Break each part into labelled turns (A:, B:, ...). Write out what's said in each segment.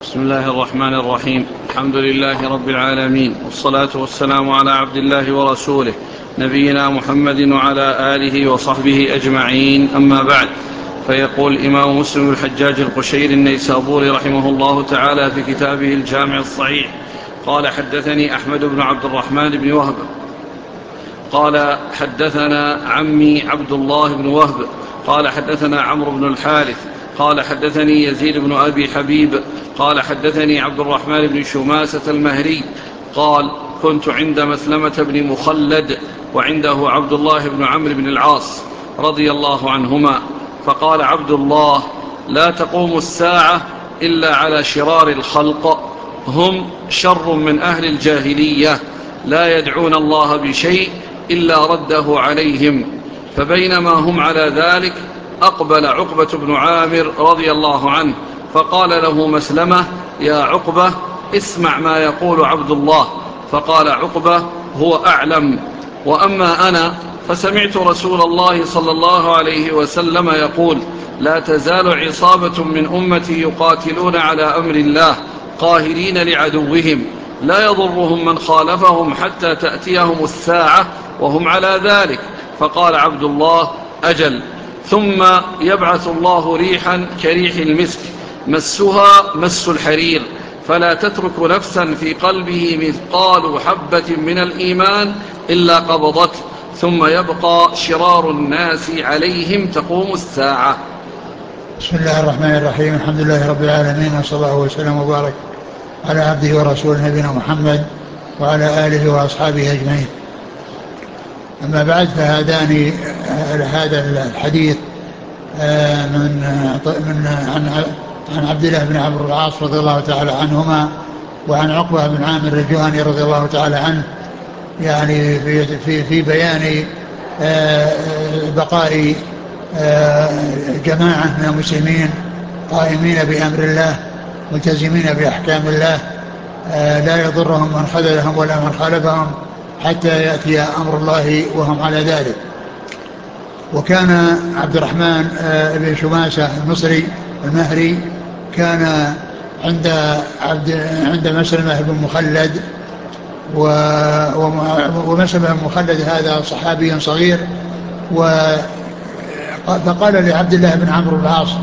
A: بسم الله الرحمن الرحيم. الحمد لله رب العالمين، والصلاة والسلام على عبد الله ورسوله نبينا محمد وعلى آله وصحبه أجمعين، أما بعد. فيقول الإمام مسلم الحجاج القشيري النيسابوري رحمه الله تعالى في كتابه الجامع الصحيح: قال حدثني أحمد بن عبد الرحمن بن وهب قال حدثنا عمي عبد الله بن وهب قال حدثنا عمرو بن الحارث قال حدثني يزيد بن أبي حبيب قال حدثني عبد الرحمن بن شماسة المهري قال: كنت عند مسلمة بن مخلد وعنده عبد الله بن عمرو بن العاص رضي الله عنهما، فقال عبد الله: لا تقوم الساعة إلا على شرار الخلق، هم شر من أهل الجاهلية، لا يدعون الله بشيء إلا رده عليهم. فبينما هم على ذلك أقبل عقبة بن عامر رضي الله عنه فقال له مسلمة: يا عقبة، اسمع ما يقول عبد الله. فقال عقبة: هو أعلم. وأما أنا فسمعت رسول الله صلى الله عليه وسلم يقول: لا تزال عصابة من أمتي يقاتلون على أمر الله قاهرين لعدوهم، لا يضرهم من خالفهم حتى تأتيهم الساعة وهم على ذلك. فقال عبد الله: أجل. ثم يبعث الله ريحا كريح المسك مسها مس الحرير، فلا تترك نفسا في قلبه مثقال حبة من الإيمان إلا قبضته، ثم يبقى شرار الناس عليهم تقوم الساعة.
B: بسم الله الرحمن الرحيم. الحمد لله رب العالمين، وصلى الله وسلم وبارك على عبده ورسوله نبينا محمد وعلى آله وأصحابه أجمعين. أما بعد، هذا الحديث عن عبد الله بن عمرو بن العاص رضي الله تعالى عنهما، وعن عقبة بن عامر الجهني رضي الله تعالى عنه، يعني في بيان بقاء جماعة من المسلمين قائمين بأمر الله ملتزمين بأحكام الله، لا يضرهم من خذلهم ولا من خالفهم حتى يأتي أمر الله وهم على ذلك. وكان عبد الرحمن بن شماسة المصري المهري كان عند مسلمة بن مخلد، ومسلمة بن مخلد هذا صحابي صغير. فقال لعبد الله بن عمرو بن العاص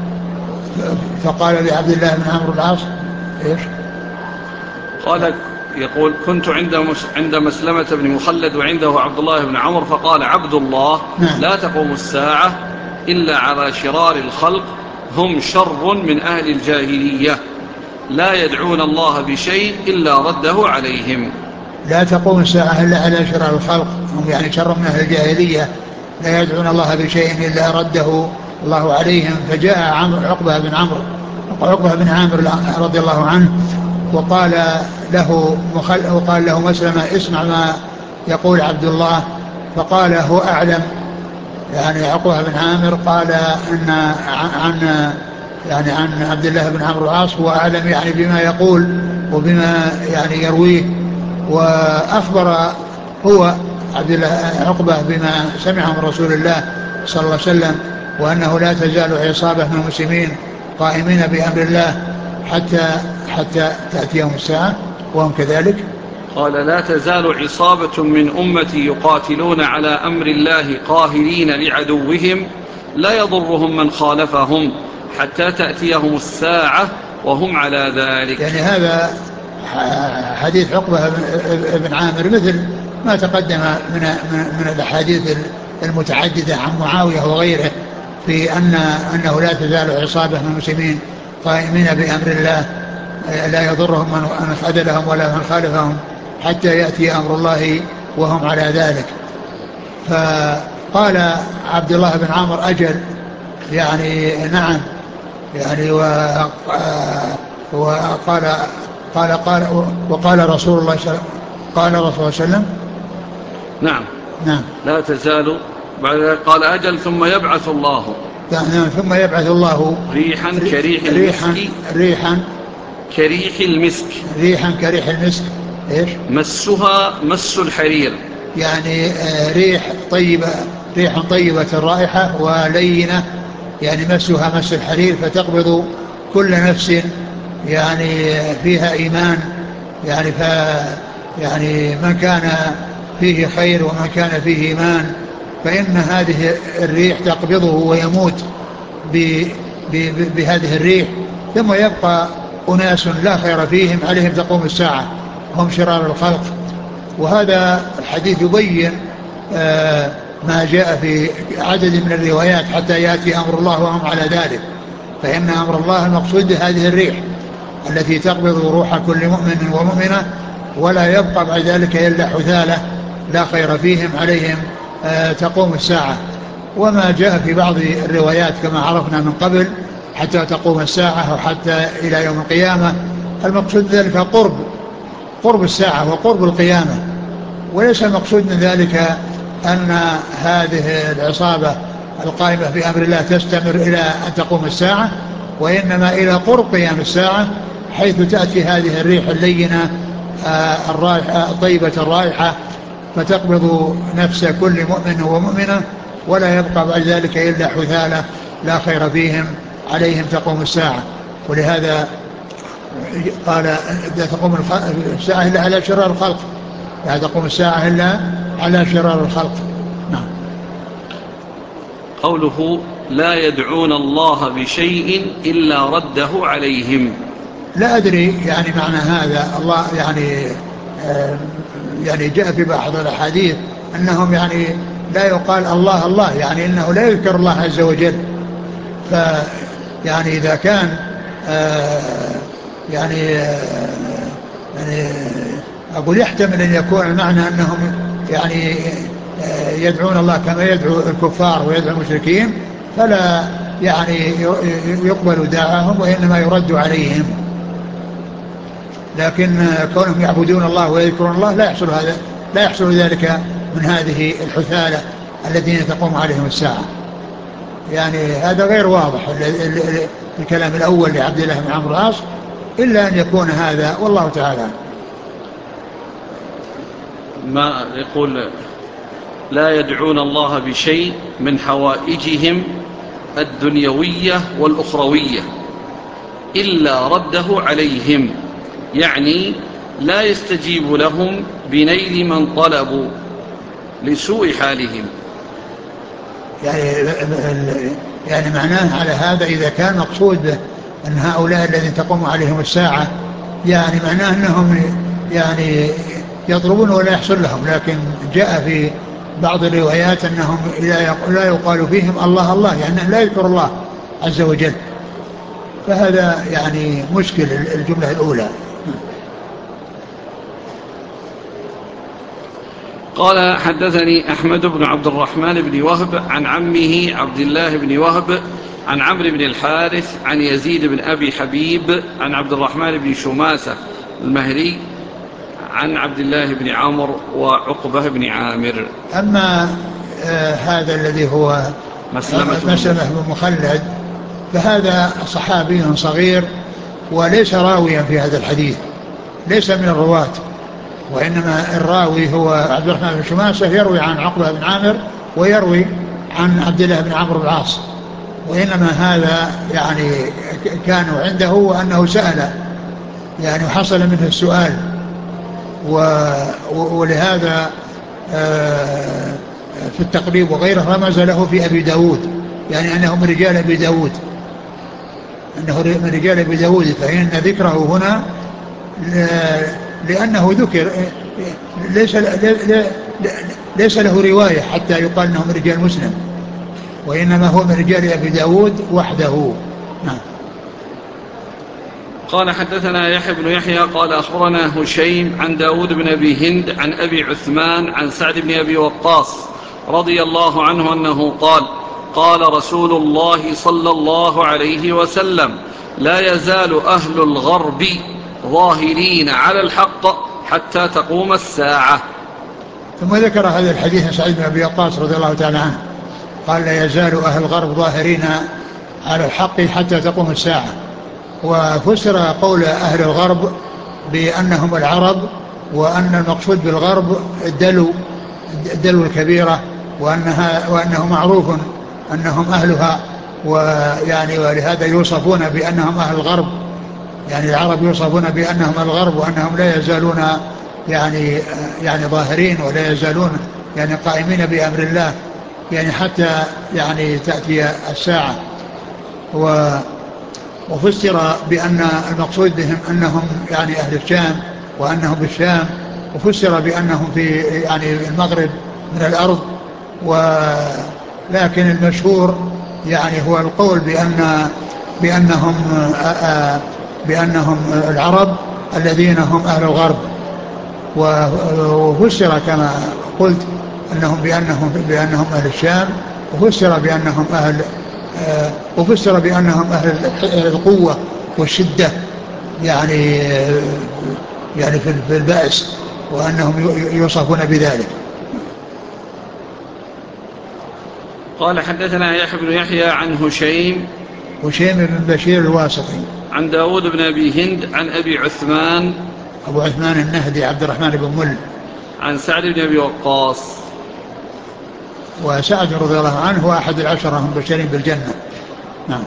B: ايش؟
A: قال يقول: كنت عند مسلمة بن مخلد وعنده عبد الله بن عمرو، فقال عبد الله:
B: نعم.
A: لا تقوم الساعة إلا على شرار الخلق، هم شر من أهل الجاهلية، لا يدعون الله بشيء إلا رده عليهم.
B: لا تقوم الساعة إلا على شرار الخلق، هم يعني شر من أهل الجاهلية، لا يدعون الله بشيء إلا رده الله عليهم. فجاء عقبة بن عامر رضي الله عنه وقال له مسلمة: اسمع ما يقول عبد الله. فقال: هو أعلم. يعني عقبة بن عامر قال عن عبد الله بن عمرو العاص: هو أعلم يعني بما يقول وبما يعني يرويه. وأخبر هو عقبة بما سمعه من رسول الله صلى الله عليه وسلم، وأنه لا تزال عصابة من المسلمين قائمين بأمر الله حتى تأتيهم الساعة وهم كذلك.
A: قال: لا تزال عصابة من أمتي يقاتلون على أمر الله قاهرين لعدوهم، لا يضرهم من خالفهم حتى تأتيهم الساعة وهم على ذلك.
B: يعني هذا حديث عقبة بن عامر مثل ما تقدم من الأحاديث المتعددة عن معاوية وغيره، في أنه لا تزال عصابة من المسلمين قائمين بأمر الله، لا يضرهم من خذلهم ولا من خالفهم حتى يأتي أمر الله وهم على ذلك. فقال عبد الله بن عمرو: أجل. يعني نعم. يعني وقال رسول الله صلى الله عليه وسلم:
A: نعم.
B: نعم.
A: لا تزال. بعد ذلك قال: أجل. ثم يبعث الله
B: ثم يبعث الله
A: ريحا كريح المسك
B: ريحا كريح المسك ايش؟
A: مسها مس الحرير،
B: يعني ريح طيبة الرائحة ولينة، يعني مسها مس الحرير، فتقبض كل نفس يعني فيها إيمان، يعني يعني من كان فيه خير ومن كان فيه إيمان فإن هذه الريح تقبضه ويموت بهذه الريح، ثم يبقى أناس لا خير فيهم عليهم تقوم الساعة، هم شرار الخلق. وهذا الحديث يبين ما جاء في عدد من الروايات حتى يأتي أمر الله وهم على ذلك. فإن أمر الله المقصود بهذه الريح التي تقبض روح كل مؤمن ومؤمنة، ولا يبقى بعد ذلك إلا حثالة لا خير فيهم عليهم تقوم الساعة. وما جاء في بعض الروايات كما عرفنا من قبل حتى تقوم الساعة وحتى إلى يوم القيامة، المقصود ذلك قرب الساعة وقرب القيامة، وليس المقصود من ذلك أن هذه العصابة القائمة بأمر الله تستمر إلى أن تقوم الساعة، وإنما إلى قرب قيام الساعة، حيث تأتي هذه الريح اللينة الرائحة طيبة الرائحة فتقبض نفس كل مؤمن ومؤمنة، ولا يبقى بعد ذلك إلا حثالة لا خير فيهم عليهم تقوم الساعة. ولهذا قال لا تقوم الساعة إلا على شرار الخلق، لا تقوم الساعة إلا على شرار الخلق. نعم.
A: قوله لا يدعون الله بشيء إلا رده عليهم،
B: لا أدري يعني معنى هذا. الله يعني جاء في بعض الأحاديث أنهم يعني لا يقال الله الله، يعني إنه لا يذكر الله عز وجل. فيعني إذا كان يعني أقول يحتمل أن يكون المعنى أنهم يعني يدعون الله كما يدعو الكفار ويدعو المشركين، فلا يعني يقبل دعاهم وإنما يرد عليهم. لكن كونهم يعبدون الله ويذكرون الله لا يحصل ذلك من هذه الحثالة الذين تقوم عليهم الساعة. يعني هذا غير واضح الكلام الأول لعبد الله بن عمرو العاص، إلا أن يكون هذا والله تعالى.
A: ما يقول لا يدعون الله بشيء من حوائجهم الدنيوية والأخروية إلا رده عليهم، يعني لا يستجيب لهم بنيل من طلبوا لسوء حالهم.
B: يعني معناه على هذا إذا كان مقصود به أن هؤلاء الذين تقوم عليهم الساعة يعني معناه أنهم يعني يطلبون ولا يحصل لهم، لكن جاء في بعض الروايات أنهم لا يقال فيهم الله الله، يعني لا يذكر الله عز وجل. فهذا يعني مشكل الجملة الأولى.
A: قال حدثني أحمد بن عبد الرحمن بن وهب عن عمه عبد الله بن وهب عن عمرو بن الحارث عن يزيد بن أبي حبيب عن عبد الرحمن بن شماسة المهري عن عبد الله بن عمرو وعقبة بن عامر.
B: أما هذا الذي هو مسلمة بن مخلد فهذا صحابي صغير وليس راويا في هذا الحديث، ليس من الرواة، وإنما الراوي هو عبد الرحمن بن شماسة يروي عن عقبة بن عامر ويروي عن عبد الله بن عمرو بن العاص. وإنما هذا يعني كانوا عنده وأنه سأل يعني حصل منه السؤال، ولهذا في التقريب وغيره رمز له في أبي داود، يعني أنه من رجال أبي داود، أنه من رجال أبي داود، فإن ذكره هنا لأنه ذكر ليس له رواية حتى يقال أنه من رجال مسلم، وإنما هو من رجال أبي داود وحده. نعم.
A: قال حدثنا يحيى بن يحيى قال أخبرنا هشيم عن داود بن أبي هند عن أبي عثمان عن سعد بن أبي وقاص رضي الله عنه أنه قال قال رسول الله صلى الله عليه وسلم لا يزال أهل الغرب ظاهرين على الحق حتى تقوم الساعة.
B: ثم ذكر هذا الحديث عن سعد بن أبي وقاص رضي الله تعالى عنه قال لا يزال أهل الغرب ظاهرين على الحق حتى تقوم الساعة. وفسر قول أهل الغرب بأنهم العرب، وأن المقصود بالغرب الدلو الكبيرة، وأنه معروف أنهم أهلها، ويعني ولهذا يوصفون بأنهم أهل الغرب. يعني العرب يوصفون بأنهم الغرب، وأنهم لا يزالون يعني ظاهرين، ولا يزالون يعني قائمين بأمر الله، يعني حتى يعني تأتي الساعة. وفسر بأن المقصود بهم أنهم يعني أهل الشام، وأنهم بالشام، وفسر بأنهم في يعني المغرب من الأرض. ولكن المشهور يعني هو القول بأنهم بأنهم العرب الذين هم أهل الغرب. وفسر كما قلت أنهم بأنهم أهل الشام، وفسر بأنهم أهل القوة والشدة، يعني في البأس، وأنهم يوصفون بذلك.
A: قال حدثنا يحيى بن يحيى عن هشيم
B: بن بشير الواسطي،
A: عن داود بن أبي هند عن أبي عثمان
B: أبو عثمان النهدي عبد الرحمن بن مل،
A: عن سعد بن أبي وقاص.
B: وسعد رضي الله عنه هو أحد العشرة هم بشرين بالجنة. نعم.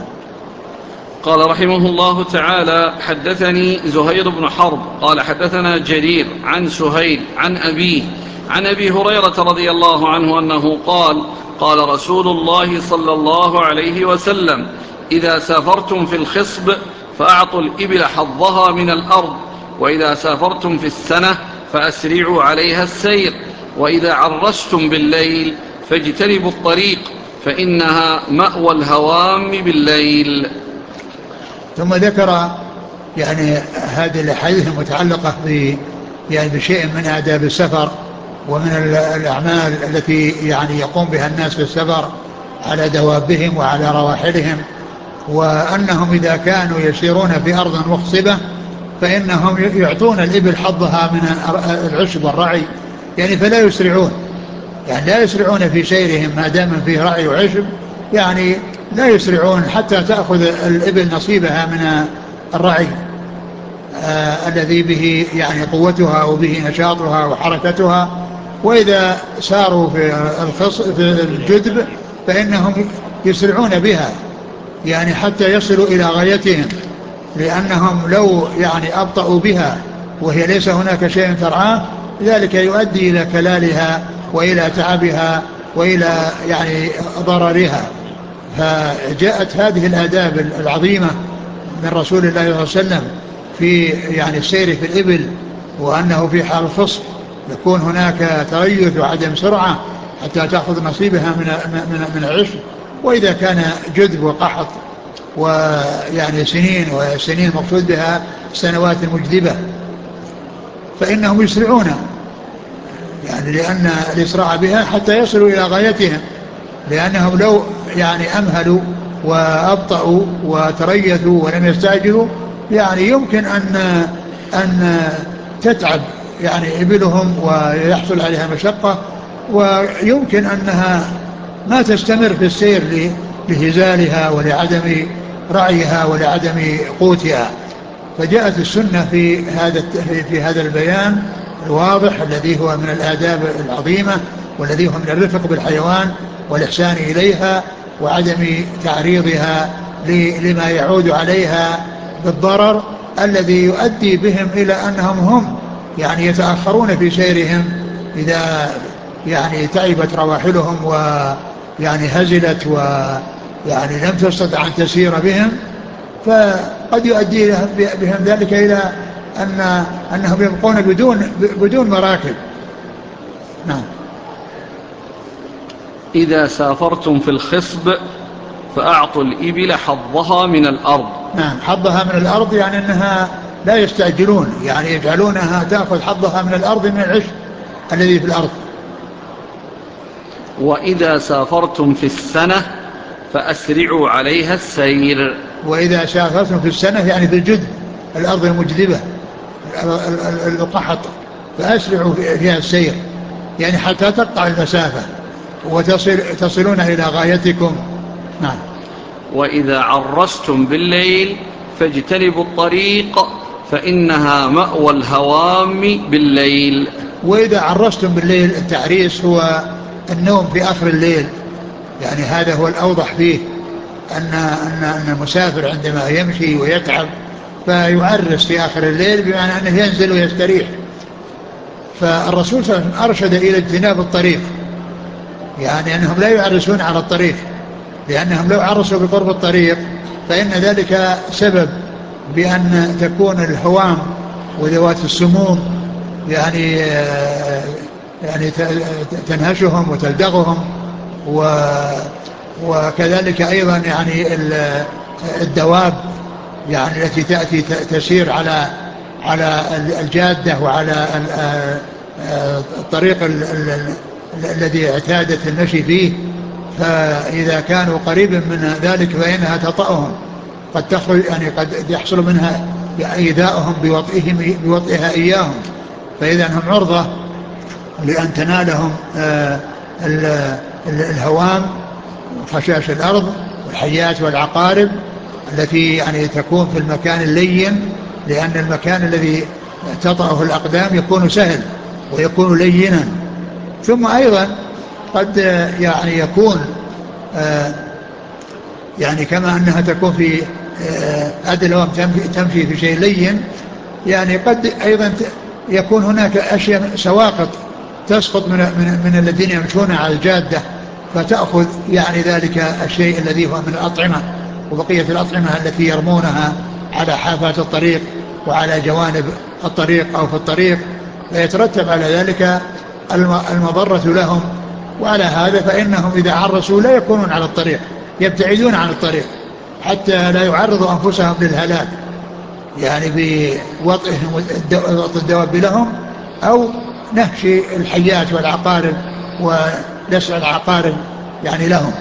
A: قال رحمه الله تعالى: حدثني زهير بن حرب قال حدثنا جرير عن سهيل عن أبيه عن أبي هريرة رضي الله عنه أنه قال: قال رسول الله صلى الله عليه وسلم: إذا سافرتم في الخصب فأعطوا الإبل حظها من الأرض، وإذا سافرتم في السنة فأسرعوا عليها السير، وإذا عرستم بالليل فاجتنبوا الطريق فإنها مأوى الهوام بالليل.
B: ثم ذكر يعني هذه الأحاديث المتعلقة يعني بشيء من آداب السفر، ومن الأعمال التي يعني يقوم بها الناس في السفر على دوابهم وعلى رواحلهم، وأنهم إذا كانوا يسيرون في أرض مخصبة فإنهم يعطون الإبل حظها من العشب والرعي، يعني فلا يسرعون، يعني لا يسرعون في سيرهم ما دام فيه رعي وعشب، يعني لا يسرعون حتى تأخذ الإبل نصيبها من الرعي الذي به يعني قوتها وبه نشاطها وحركتها. وإذا ساروا في الجدب فإنهم يسرعون بها، يعني حتى يصلوا إلى غايتهم، لأنهم لو يعني أبطأوا بها وهي ليس هناك شيء ترعاه ذلك يؤدي إلى كلالها وإلى تعبها وإلى يعني ضررها. فجاءت هذه الآداب العظيمة من رسول الله صلى الله عليه وسلم في يعني السير في الإبل، وأنه في حال الخصب يكون هناك تريث وعدم سرعة حتى تأخذ نصيبها من العشب، وإذا كان جذب وقحط ويعني سنين، وسنين مقصود بها سنوات مجذبة، فإنهم يسرعون، يعني لأن الإسراع بها حتى يصلوا إلى غايتهم، لأنهم لو يعني أمهلوا وأبطأوا وتريثوا ولم يستعجلوا يعني يمكن أن تتعب يعني إبلهم ويحصل عليها مشقة، ويمكن أنها ما تستمر في السير لهزالها ولعدم رعيها ولعدم قوتها. فجاءت السنة في هذا البيان الواضح الذي هو من الآداب العظيمة، والذي هو من الرفق بالحيوان والإحسان إليها وعدم تعريضها لما يعود عليها بالضرر الذي يؤدي بهم إلى أنهم هم يعني يتأخرون في سيرهم إذا يعني تعبت رواحلهم ويعني هزلت ويعني لم تستطع أن تسير بهم، فقد يؤدي بهم ذلك إلى أنهم يبقون بدون مراكب. نعم.
A: إذا سافرتم في الخصب فأعطوا الإبل حظها من الأرض.
B: نعم، حظها من الأرض يعني أنها لا يستعجلون، يعني يجعلونها تأخذ حظها من الأرض من العشب الذي في الأرض.
A: وإذا سافرتم في السنة فأسرعوا عليها السير.
B: وإذا سافرتم في السنة يعني في الجد الأرض المجذبة القحط فأسرعوا فيها السير، يعني حتى تقطع المسافة وتصلون إلى غايتكم. نعم.
A: وإذا عرستم بالليل فاجتنبوا الطريق فإنها مأوى الهوام بالليل.
B: وإذا عرستم بالليل، التعريس هو النوم في آخر الليل، يعني هذا هو الأوضح فيه، أن المسافر عندما يمشي ويتعب فيعرس في آخر الليل، بمعنى أنه ينزل ويستريح. فالرسول صلى الله عليه وسلم أرشد إلى اجتناب الطريق، يعني أنهم لا يعرسون على الطريق، لأنهم لو عرسوا بقرب الطريق فإن ذلك سبب بأن تكون الهوام وذوات السموم يعني تنهشهم وتلدغهم، وكذلك أيضا يعني الدواب يعني التي تأتي تسير على الجادة وعلى الطريق الذي اعتادت المشي فيه، فإذا كانوا قريبا من ذلك فإنها تطأهم، قد تخرج يعني قد يحصل منها إيذاؤهم بوطئها إياهم، فإذا هم عرضة لأن تنالهم الهوام وخشاش الأرض والحيات والعقارب التي يعني تكون في المكان اللين، لأن المكان الذي تطأه الأقدام يكون سهل ويكون لينا. ثم أيضا قد يعني يكون يعني كما أنها تكون في أدلهم تمشي في شيء لين، يعني قد أيضا يكون هناك أشياء سواقط تسقط من الذين يمشون على الجادة، فتأخذ يعني ذلك الشيء الذي هو من الأطعمة وبقية الأطعمة التي يرمونها على حافات الطريق وعلى جوانب الطريق أو في الطريق، فيترتب على ذلك المضرة لهم. وعلى هذا فإنهم إذا عرسوا لا يكونون على الطريق، يبتعدون عن الطريق حتى لا يعرضوا أنفسهم للهلاك، يعني بوطئهم الدواب لهم أو نهش الحيات والعقارب ولسع العقارب يعني لهم.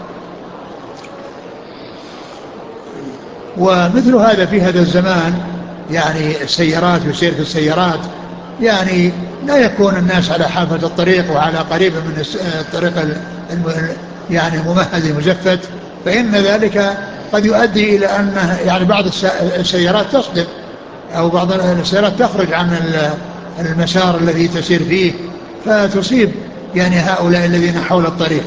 B: ومثل هذا في هذا الزمان يعني السيارات وسير في السيارات، يعني لا يكون الناس على حافة الطريق وعلى قريب من الطريق يعني الممهد المزفت، فإن ذلك قد يؤدي إلى أن يعني بعض السيارات تصدم أو بعض السيارات تخرج عن المسار الذي تسير فيه فتصيب يعني هؤلاء الذين حول الطريق.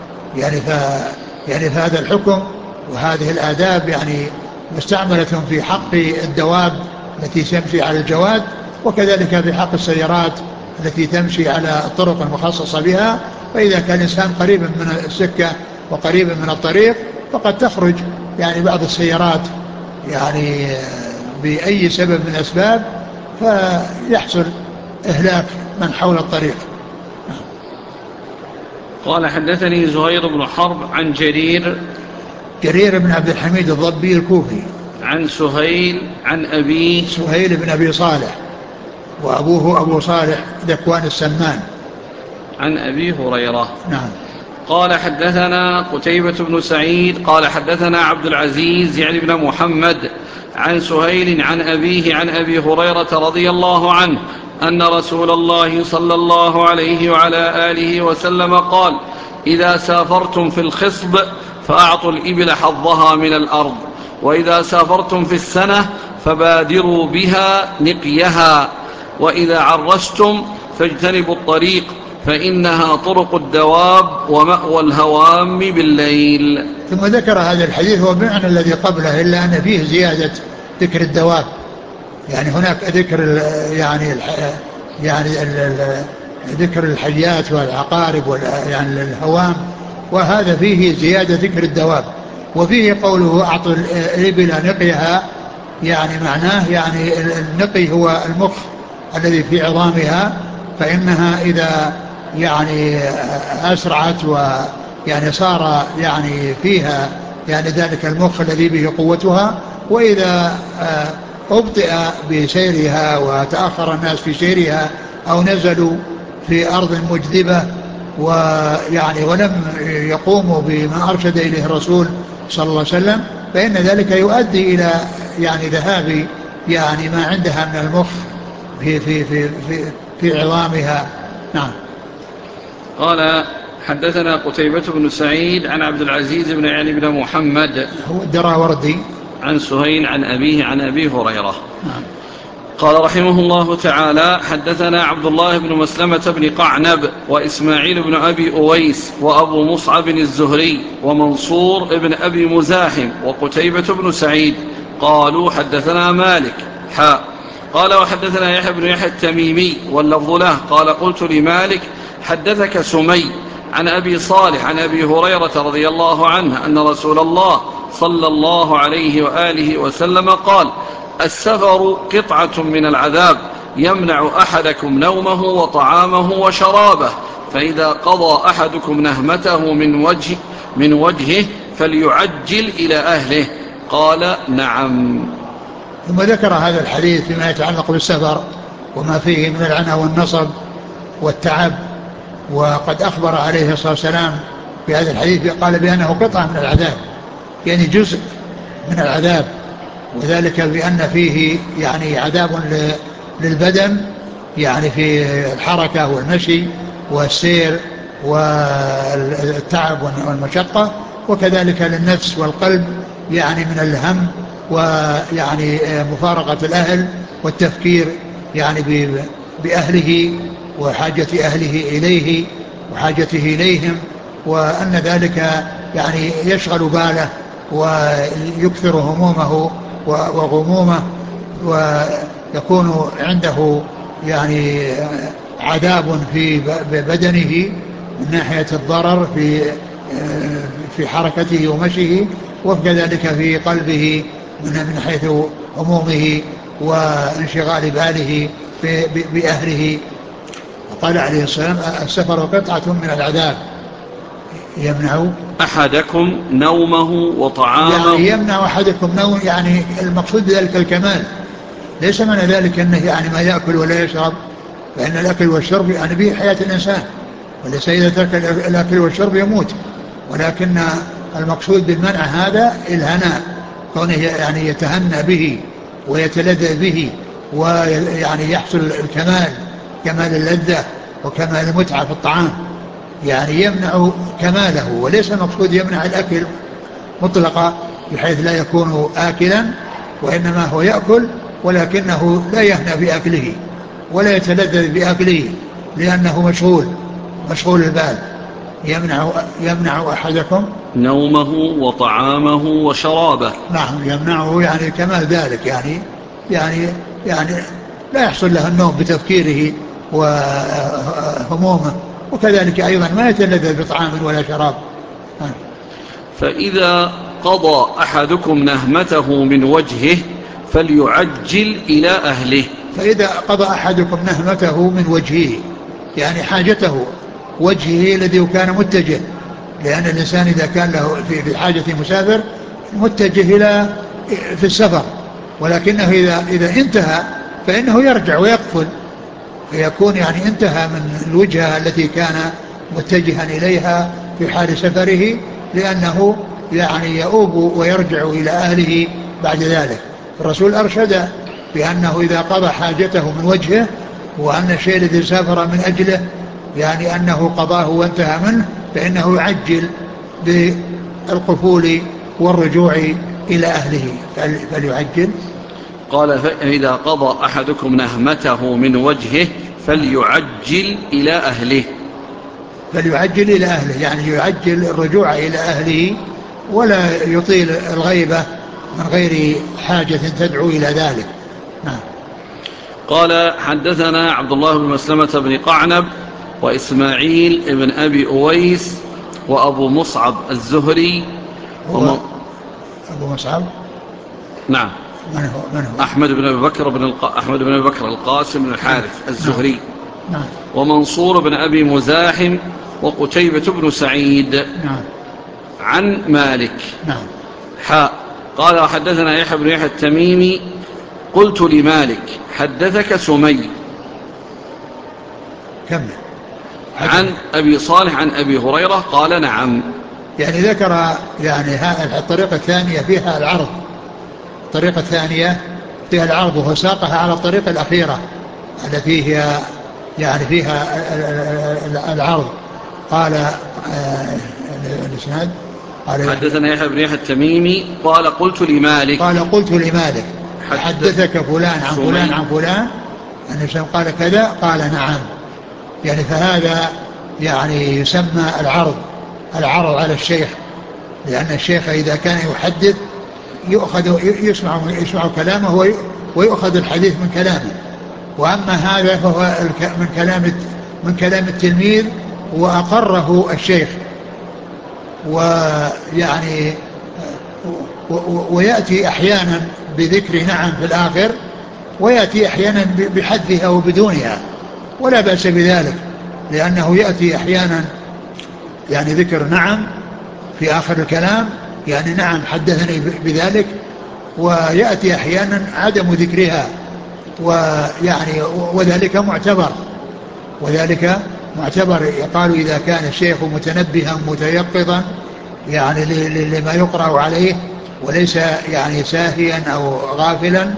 B: يعني فهذا الحكم وهذه الآداب يعني مستعملة في حق الدواب التي تمشي على الجواد، وكذلك في حق السيارات التي تمشي على الطرق المخصصة بها. فإذا كان الإنسان قريبا من السكة وقريبا من الطريق فقد تخرج يعني بعض السيارات يعني بأي سبب من الأسباب فيحصل إهلاك من حول الطريق.
A: قال حدثني زهير بن حرب عن جرير
B: بن عبد الحميد الضبي الكوفي،
A: عن سهيل عن أبيه
B: سهيل بن أبي صالح وأبوه أبو صالح ذكوان السمان،
A: عن أبي هريرة.
B: نعم.
A: قال حدثنا قتيبة بن سعيد قال حدثنا عبد العزيز يعني بن محمد عن سهيل عن أبيه عن أبي هريرة رضي الله عنه أن رسول الله صلى الله عليه وعلى آله وسلم قال: إذا سافرتم في الخصب فأعطوا الإبل حظها من الأرض، وإذا سافرتم في السنة فبادروا بها نقيها، وإذا عرستم فاجتنبوا الطريق فإنها طرق الدواب ومأوى الهوام بالليل.
B: ثم ذكر هذا الحديث هو بمعنى الذي قبله، إلا أن فيه زيادة ذكر الدواب، يعني هناك ذكر يعني ذكر الحيات والعقارب يعني الهوام، وهذا فيه زيادة ذكر الدواب. وفيه قوله أعطوا الإبل نقيها، يعني معناه يعني النقي هو المخ الذي في عظامها، فإنها إذا يعني أسرعت ويعني صار يعني فيها يعني ذلك المخ الذي به قوتها، وإذا أبطئ بسيرها وتأخر الناس في سيرها أو نزلوا في أرض مجذبة ويعني ولم يقوموا بما أرشد إليه الرسول صلى الله عليه وسلم، فإن ذلك يؤدي إلى يعني ذهاب يعني ما عندها من المخ في عظامها. نعم.
A: قال حدثنا قتيبة بن سعيد عن عبد العزيز بن يعني بن محمد
B: هو الدراوردي
A: عن سهيل عن أبيه عن أبي هريرة.
B: نعم.
A: قال رحمه الله تعالى: حدثنا عبد الله بن مسلمة بن قعنب وإسماعيل بن أبي أويس وأبو مصعب الزهري ومنصور بن أبي مزاحم وقتيبة بن سعيد قالوا حدثنا مالك قال وحدثنا يحيى بن يحيى التميمي واللفظ له قال قلت لمالك حدثك سمي عن أبي صالح عن أبي هريرة رضي الله عنه أن رسول الله صلى الله عليه وآله وسلم قال السفر قطعة من العذاب يمنع أحدكم نومه وطعامه وشرابه فإذا قضى أحدكم نهمته من وجهه فليعجل إلى أهله قال نعم.
B: ثم ذكر هذا الحديث فيما يتعلق بالسفر وما فيه من العنى والنصب والتعب. وقد أخبر عليه الصلاة والسلام في هذا الحديث قال بأنه قطعة من العذاب، يعني جزء من العذاب، وذلك بأن فيه يعني عذاب للبدن يعني في الحركة والمشي والسير والتعب والمشقة، وكذلك للنفس والقلب يعني من الهم ويعني مفارقة الأهل والتفكير يعني بأهله وحاجة أهله إليه وحاجته إليهم، وأن ذلك يعني يشغل باله ويكثر همومه وغمومه، ويكون عنده يعني عذاب في بدنه من ناحية الضرر في حركته ومشيه، وكذلك في قلبه من حيث همومه وانشغال باله بأهله. قال عليه السلام السفر قطعة من العذاب يمنع
A: أحدكم نومه وطعامه،
B: يعني يمنع أحدكم نوم، يعني المقصود بذلك الكمال، ليس معنى ذلك أنه يعني ما يأكل ولا يشرب، فإن الأكل والشرب يعني به حياة الإنسان، وليس إذا ترك الأكل والشرب يموت، ولكن المقصود بالمنع هذا الهناء، كونه يعني يتهنى به ويتلذذ به، ويعني يحصل الكمال، كمال اللذة وكمال المتعة في الطعام، يعني يمنع كماله، وليس المقصود يمنع الأكل مطلقا بحيث لا يكون آكلا، وإنما هو يأكل ولكنه لا يهنى بأكله ولا يتلذذ بأكله لأنه مشغول البال. يمنع أحدكم
A: نومه وطعامه وشرابه.
B: نعم، يمنعه يعني كمال ذلك، يعني لا يحصل له النوم بتفكيره وهمومه، وكذلك أيضا ما يتلذذ بطعام ولا شراب.
A: فإذا قضى أحدكم نهمته من وجهه فليعجل إلى أهله.
B: فإذا قضى أحدكم نهمته من وجهه، يعني حاجته، وجهه الذي كان متجه، لأن الإنسان إذا كان له في حاجة مسافر متجه في السفر، ولكنه إذا انتهى فإنه يرجع ويقفل، فيكون يعني انتهى من الوجهة التي كان متجها إليها في حال سفره، لأنه يعني يؤوب ويرجع إلى أهله بعد ذلك. الرسول أرشد بأنه إذا قضى حاجته من وجهه، وأن الشيء الذي سافر من أجله يعني أنه قضاه وانتهى منه، فإنه يعجل بالقفول والرجوع إلى أهله فليعجل.
A: قال فإذا قضى أحدكم نهمته من وجهه فليعجل إلى أهله.
B: فليعجل إلى أهله يعني يعجل الرجوع إلى أهله، ولا يطيل الغيبة من غير حاجة تدعو إلى ذلك. نعم.
A: قال حدثنا عبد الله بن مسلمة بن قعنب وإسماعيل بن أبي أويس وأبو مصعب الزهري.
B: أبو مصعب
A: نعم.
B: من هو؟
A: أحمد بن أبي بكر القاسم بن الحارث الزهري.
B: نعم.
A: ومنصور بن أبي مزاحم وقتيبة بن سعيد.
B: نعم.
A: عن مالك.
B: نعم.
A: قال وحدثنا يحيى بن يحيى التميمي قلت لمالك حدثك سمي
B: كمل.
A: عن أبي صالح عن أبي هريرة قال نعم.
B: يعني ذكر يعني الطريقة الثانية فيها العرض، الطريقة الثانية فيها العرض، وهو ساقها على الطريقة الأخيرة التي هي يعني فيها العرض. قال الإسناد
A: حدثنا يحيى بن يحيى التميمي قال قلت لمالك
B: حدثك فلان عن فلان عن فلان أن الإنسان قال كذا، قال نعم، يعني فهذا يعني يسمى العرض على الشيخ، لأن الشيخ إذا كان يحدث يسمع كلامه ويؤخذ الحديث من كلامه. وأما هذا فهو من كلام التلميذ وأقره الشيخ، ويعني ويأتي أحيانا بذكر نعم في الآخر، ويأتي أحيانا بحذفها وبدونها، ولا بأس بذلك، لأنه يأتي أحيانا يعني ذكر نعم في آخر الكلام، يعني نعم حدثني بذلك، ويأتي أحيانا عدم ذكرها، ويعني وذلك معتبر. يقال إذا كان الشيخ متنبها متيقظا يعني لما يقرأ عليه، وليس يعني ساهيا أو غافلا،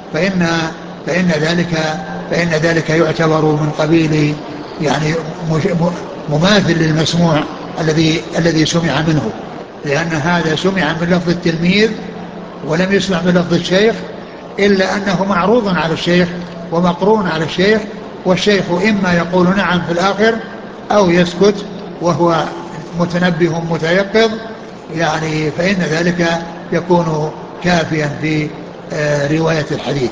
B: فإن ذلك يعتبر من قبيل يعني مماثل للمسموع الذي سمع منه، لأن هذا سمع من لفظ التلميذ ولم يسمع من لفظ الشيخ، إلا أنه معروض على الشيخ ومقرون على الشيخ، والشيخ إما يقول نعم في الآخر أو يسكت وهو متنبه متيقظ، يعني فإن ذلك يكون كافيا في رواية الحديث.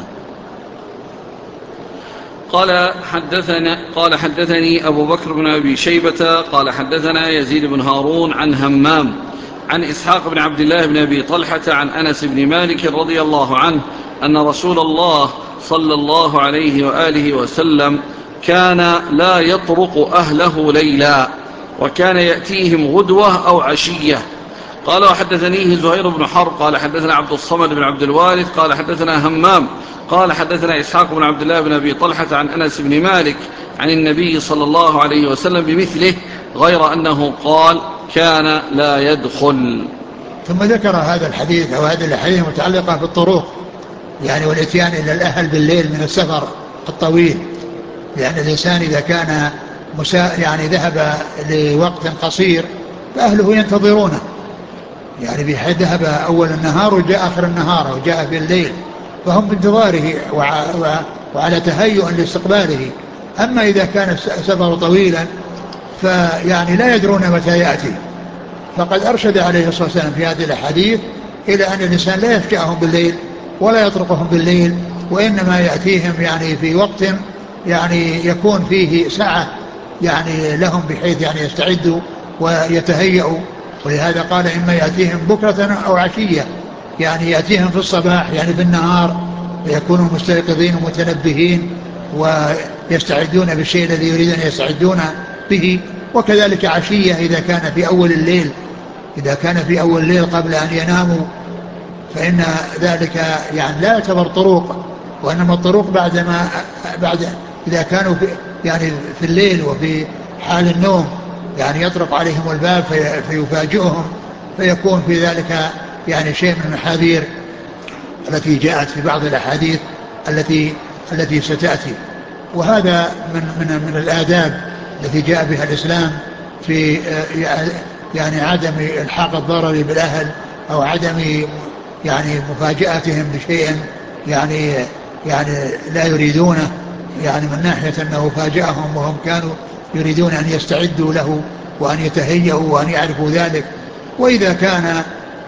A: قال حدثني أبو بكر بن أبي شيبة قال حدثنا يزيد بن هارون عن همام عن إسحاق بن عبد الله بن أبي طلحة عن أنس بن مالك رضي الله عنه أن رسول الله صلى الله عليه وآله وسلم كان لا يطرق أهله ليلا، وكان يأتيهم غدوة أو عشية. قال وحدثنيه زهير بن حرب قال حدثنا عبد الصمد بن عبد الوارث قال حدثنا همام قال حدثنا إسحاق بن عبد الله بن أبي طلحة عن أنس بن مالك عن النبي صلى الله عليه وسلم بمثله، غير أنه قال كان لا يدخل.
B: ثم ذكر هذا الحديث أو هذه الحديث متعلقة بالطرق، يعني والإتيان إلى الأهل بالليل من السفر الطويل، لأن الإنسان إذا كان يعني ذهب لوقت قصير فأهله ينتظرونه، يعني بحيث ذهب أول النهار وجاء آخر النهار وجاء في الليل، فهم بانتظاره وعلى تهيؤ لاستقباله. أما إذا كان السفر طويلا فيعني لا يدرون متى يأتي، فقد أرشد عليه الصلاة والسلام في هذه الأحاديث إلى أن الإنسان لا يفجأهم بالليل ولا يطرقهم بالليل، وإنما يأتيهم يعني في وقت يعني يكون فيه سعة يعني لهم، بحيث يعني يستعدوا ويتهيئوا. ولهذا قال إما يأتيهم بكرة أو عشية، يعني يأتيهم في الصباح يعني في النهار يكونوا مستيقظين ومتنبهين ويستعدون بالشيء الذي يريد أن يستعدون به، وكذلك عشية إذا كان في أول الليل، إذا كان في أول الليل قبل أن يناموا، فإن ذلك يعني لا يعتبر طرق، وإنما الطرق بعد إذا كانوا يعني في الليل وفي حال النوم، يعني يطرق عليهم الباب فيفاجئهم، فيكون في ذلك يعني شيء من المحاذير التي جاءت في بعض الأحاديث التي ستأتي. وهذا من الآداب التي جاء بها الإسلام في يعني عدم إلحاق الضرر بالأهل، أو عدم يعني مفاجأتهم بشيء يعني لا يريدونه، يعني من ناحية أنه فاجأهم وهم كانوا يريدون أن يستعدوا له وأن يتهيئوا وأن يعرفوا ذلك. وإذا كان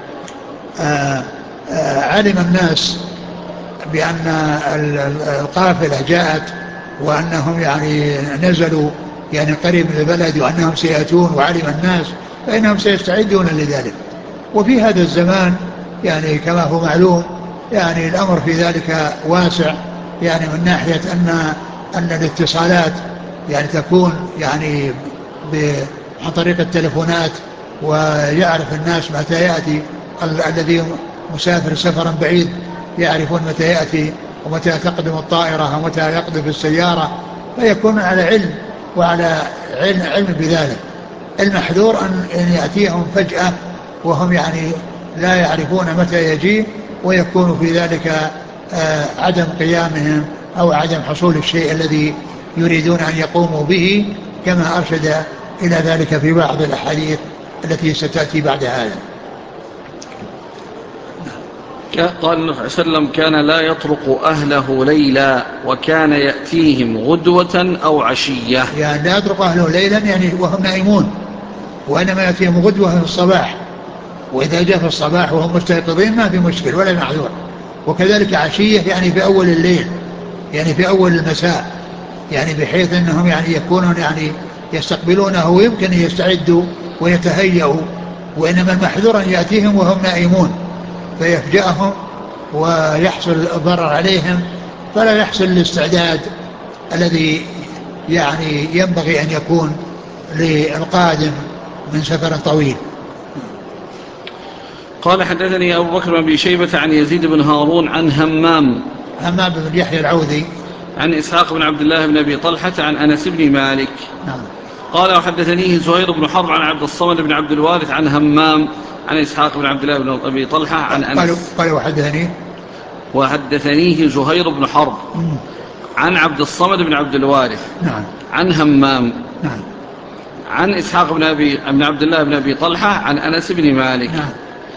B: علم الناس بأن القافلة جاءت وأنهم يعني نزلوا يعني قريب من البلد وأنهم سيأتون، وعلم الناس فإنهم سيستعدون لذلك. وفي هذا الزمان يعني كما هو معلوم يعني الأمر في ذلك واسع، يعني من ناحية أن الاتصالات يعني تكون يعني عن طريق التلفونات، ويعرف الناس متى يأتي الذي مسافر سفرا بعيد، يعرفون متى يأتي ومتى تقدم الطائرة ومتى يقدم السيارة، فيكون على علم وعلى علم بذلك. المحذور أن يأتيهم فجأة وهم يعني لا يعرفون متى يجي، ويكون في ذلك عدم قيامهم أو عدم حصول الشيء الذي يريدون أن يقوموا به، كما أرشد إلى ذلك في بعض الأحاديث التي ستأتي بعد هذا.
A: قال النبي صلى الله عليه وسلم كان لا يطرق أهله ليلا، وكان يأتيهم غدوة أو عشية.
B: يعني لا يطرق أهله ليلا يعني وهم نائمون، وإنما يأتيهم غدوة في الصباح، وإذا جاء في الصباح وهم مستيقظين ما في مشكل ولا معذور. وكذلك عشية يعني في أول الليل، يعني في أول المساء، يعني بحيث أنهم يعني يكونون يعني يستقبلونه ويمكن أن يستعدوا ويتهيئوا. وإنما المحذور أن يأتيهم وهم نائمون فيفجأهم ويحصل الضرر عليهم، فلا يحصل الاستعداد الذي يعني ينبغي أن يكون للقادم من سفر طويل.
A: قال حدثني أبو بكر بن أبي شيبة عن يزيد بن هارون عن
B: همام بن يحيى العوذي
A: عن إسحاق بن عبد الله بن أبي طلحة عن أنس بن مالك.
B: نعم.
A: قال وحدثنيه زهير بن حرب عن عبد الصمد بن عبد الوارث عن همام عن إسحاق بن عبد الله بن أبي طلحة عن أنس.
B: قال
A: وحدثنيه زهير بن حرب عن عبد الصمد بن عبد الوارث.
B: نعم.
A: عن همام.
B: نعم.
A: عن إسحاق بن عبد الله بن أبي طلحة عن أنس بن مالك.
B: نعم.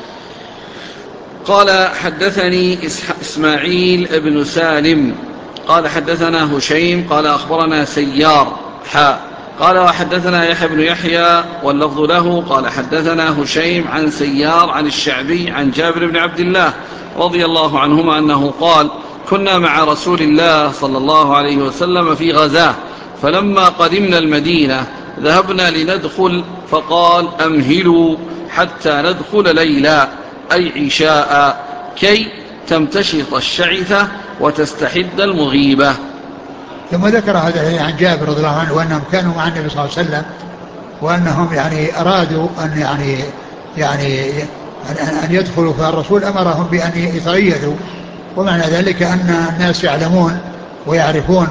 A: قال حدثني إسماعيل بن سالم قال حدثنا هشيم قال أخبرنا سيار قال وحدثنا يحيى بن يحيى واللفظ له قال حدثنا هشيم عن سيار عن الشعبي عن جابر بن عبد الله رضي الله عنهما أنه قال كنا مع رسول الله صلى الله عليه وسلم في غزاه، فلما قدمنا المدينة ذهبنا لندخل فقال أمهلوا حتى ندخل ليلا أي عشاء كي تمتشط الشعثة وتستحد المغيبة.
B: ثم ذكر هذا عن جابر رضي الله عنه وأنهم كانوا مع النبي صلى الله عليه وسلم، وأنهم يعني أرادوا أن يدخلوا، فالرسول أمرهم بأن يتغيثوا. ومعنى ذلك أن الناس يعلمون ويعرفون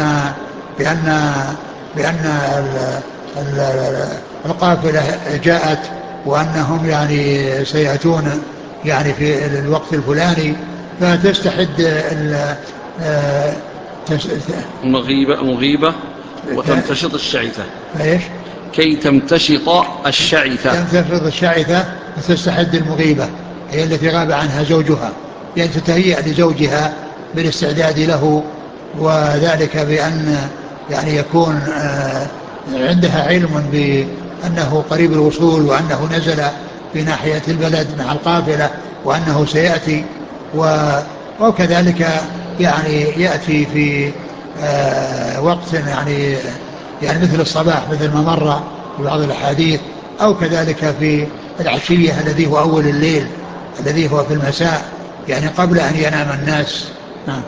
B: بأن القافلة جاءت، وأنهم يعني سيأتون يعني في الوقت الفلاني، فتستحد
A: مغيبة وتمتشط الشعثة.
B: ايش؟
A: كي تمتشط الشعثة.
B: تمتشط الشعثة وتستحد المغيبة، هي التي غاب عنها زوجها، يعني تتهيأ لزوجها بالاستعداد له، وذلك بأن يعني يكون عندها علم بأنه قريب الوصول، وأنه نزل في ناحية البلد مع القافلة، وأنه سيأتي. وكذلك يعني يأتي في وقت يعني مثل الصباح مثل ما مر في بعض الأحاديث، أو كذلك في العشية الذي هو أول الليل الذي هو في المساء، يعني قبل أن ينام الناس. نعم.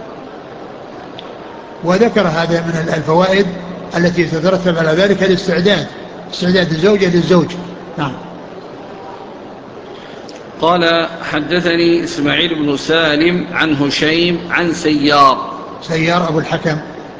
B: وذكر هذا من الفوائد التي تترتب على ذلك استعداد الزوجة للزوج. نعم.
A: قال حدثني إسماعيل بن سالم عن هشيم عن سيار
B: أبو الحكم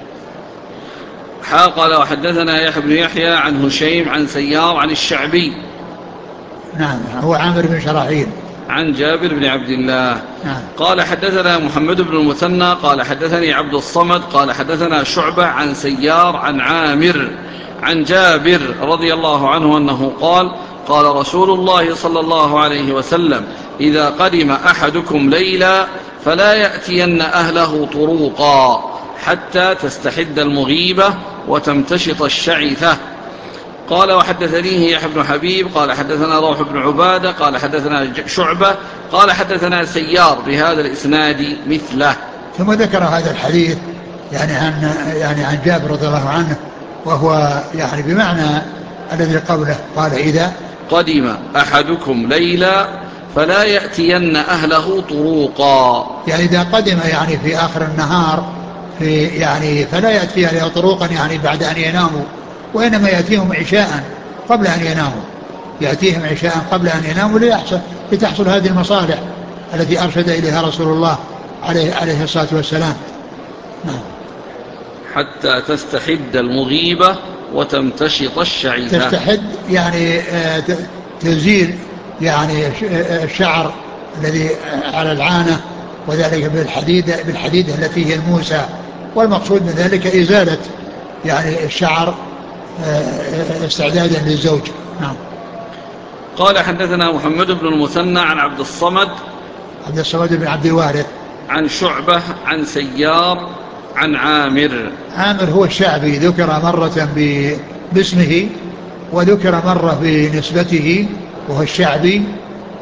A: قال وحدثنا يحيى بن يحيى عن هشيم عن سيار عن الشعبي.
B: نعم. هو عامر بن شراحيل
A: عن جابر بن عبد الله.
B: نعم.
A: قال حدثنا محمد بن المثنى قال حدثني عبد الصمد قال حدثنا شعبة عن سيار عن عامر عن جابر رضي الله عنه أنه قال قال رسول الله صلى الله عليه وسلم إذا قدم أحدكم ليلا فلا يأتين أهله طروقا حتى تستحد المغيبة وتمتشط الشعثة. قال وحدثنيه يحيى بن حبيب قال حدثنا روح بن عبادة قال حدثنا شعبة قال حدثنا سيار بهذا الإسناد مثله.
B: ثم ذكر هذا الحديث عن جابر رضي الله عنه، وهو يعني بمعنى الذي قبله، قال إذا
A: قدم أحدكم ليلا فلا يأتين أهله طروقا،
B: يعني إذا قدم يعني في آخر النهار فلا يأتي أهله طروقا يعني بعد أن يناموا، وإنما يأتيهم عشاء قبل أن يناموا، يأتيهم عشاء قبل أن يناموا لتحصل هذه المصالح التي أرشد إليها رسول الله عليه الصلاة والسلام. نعم.
A: حتى تستحد المغيبة وتمتشط الشعثة.
B: تستحد يعني تزيل يعني الشعر الذي على العانة، وذلك بالحديدة التي هي الموسى، والمقصود من ذلك إزالة يعني الشعر استعدادا للزوج. نعم.
A: قال حدثنا محمد بن المثنى عن عبد الصمد
B: بن عبد الوارث
A: عن شعبة عن سيار عن عامر
B: هو الشعبي، ذكر مرة باسمه وذكر مرة بنسبته وهو الشعبي،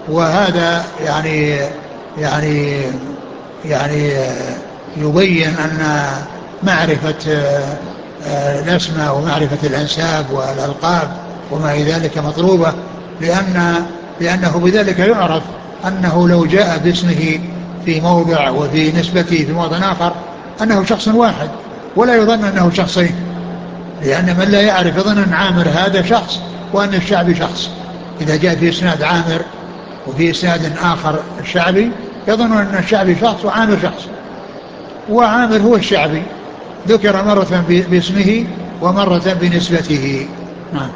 B: وهذا يعني يعني يبين أن معرفة الأسماء ومعرفة الأنساب والألقاب وما إلى ذلك مطلوبة، لأنه بذلك يعرف أنه لو جاء باسمه في موضع وفي نسبته في موضع آخر أنه شخص واحد ولا يظن أنه شخصين، لأن من لا يعرف يظن أن عامر هذا شخص وأن الشعبي شخص. إذا جاء في إسناد عامر وفي إسناد آخر الشعبي يظن أن الشعبي شخص وعامر شخص، وعامر هو الشعبي ذكر مرة باسمه ومرة بنسبته. نعم.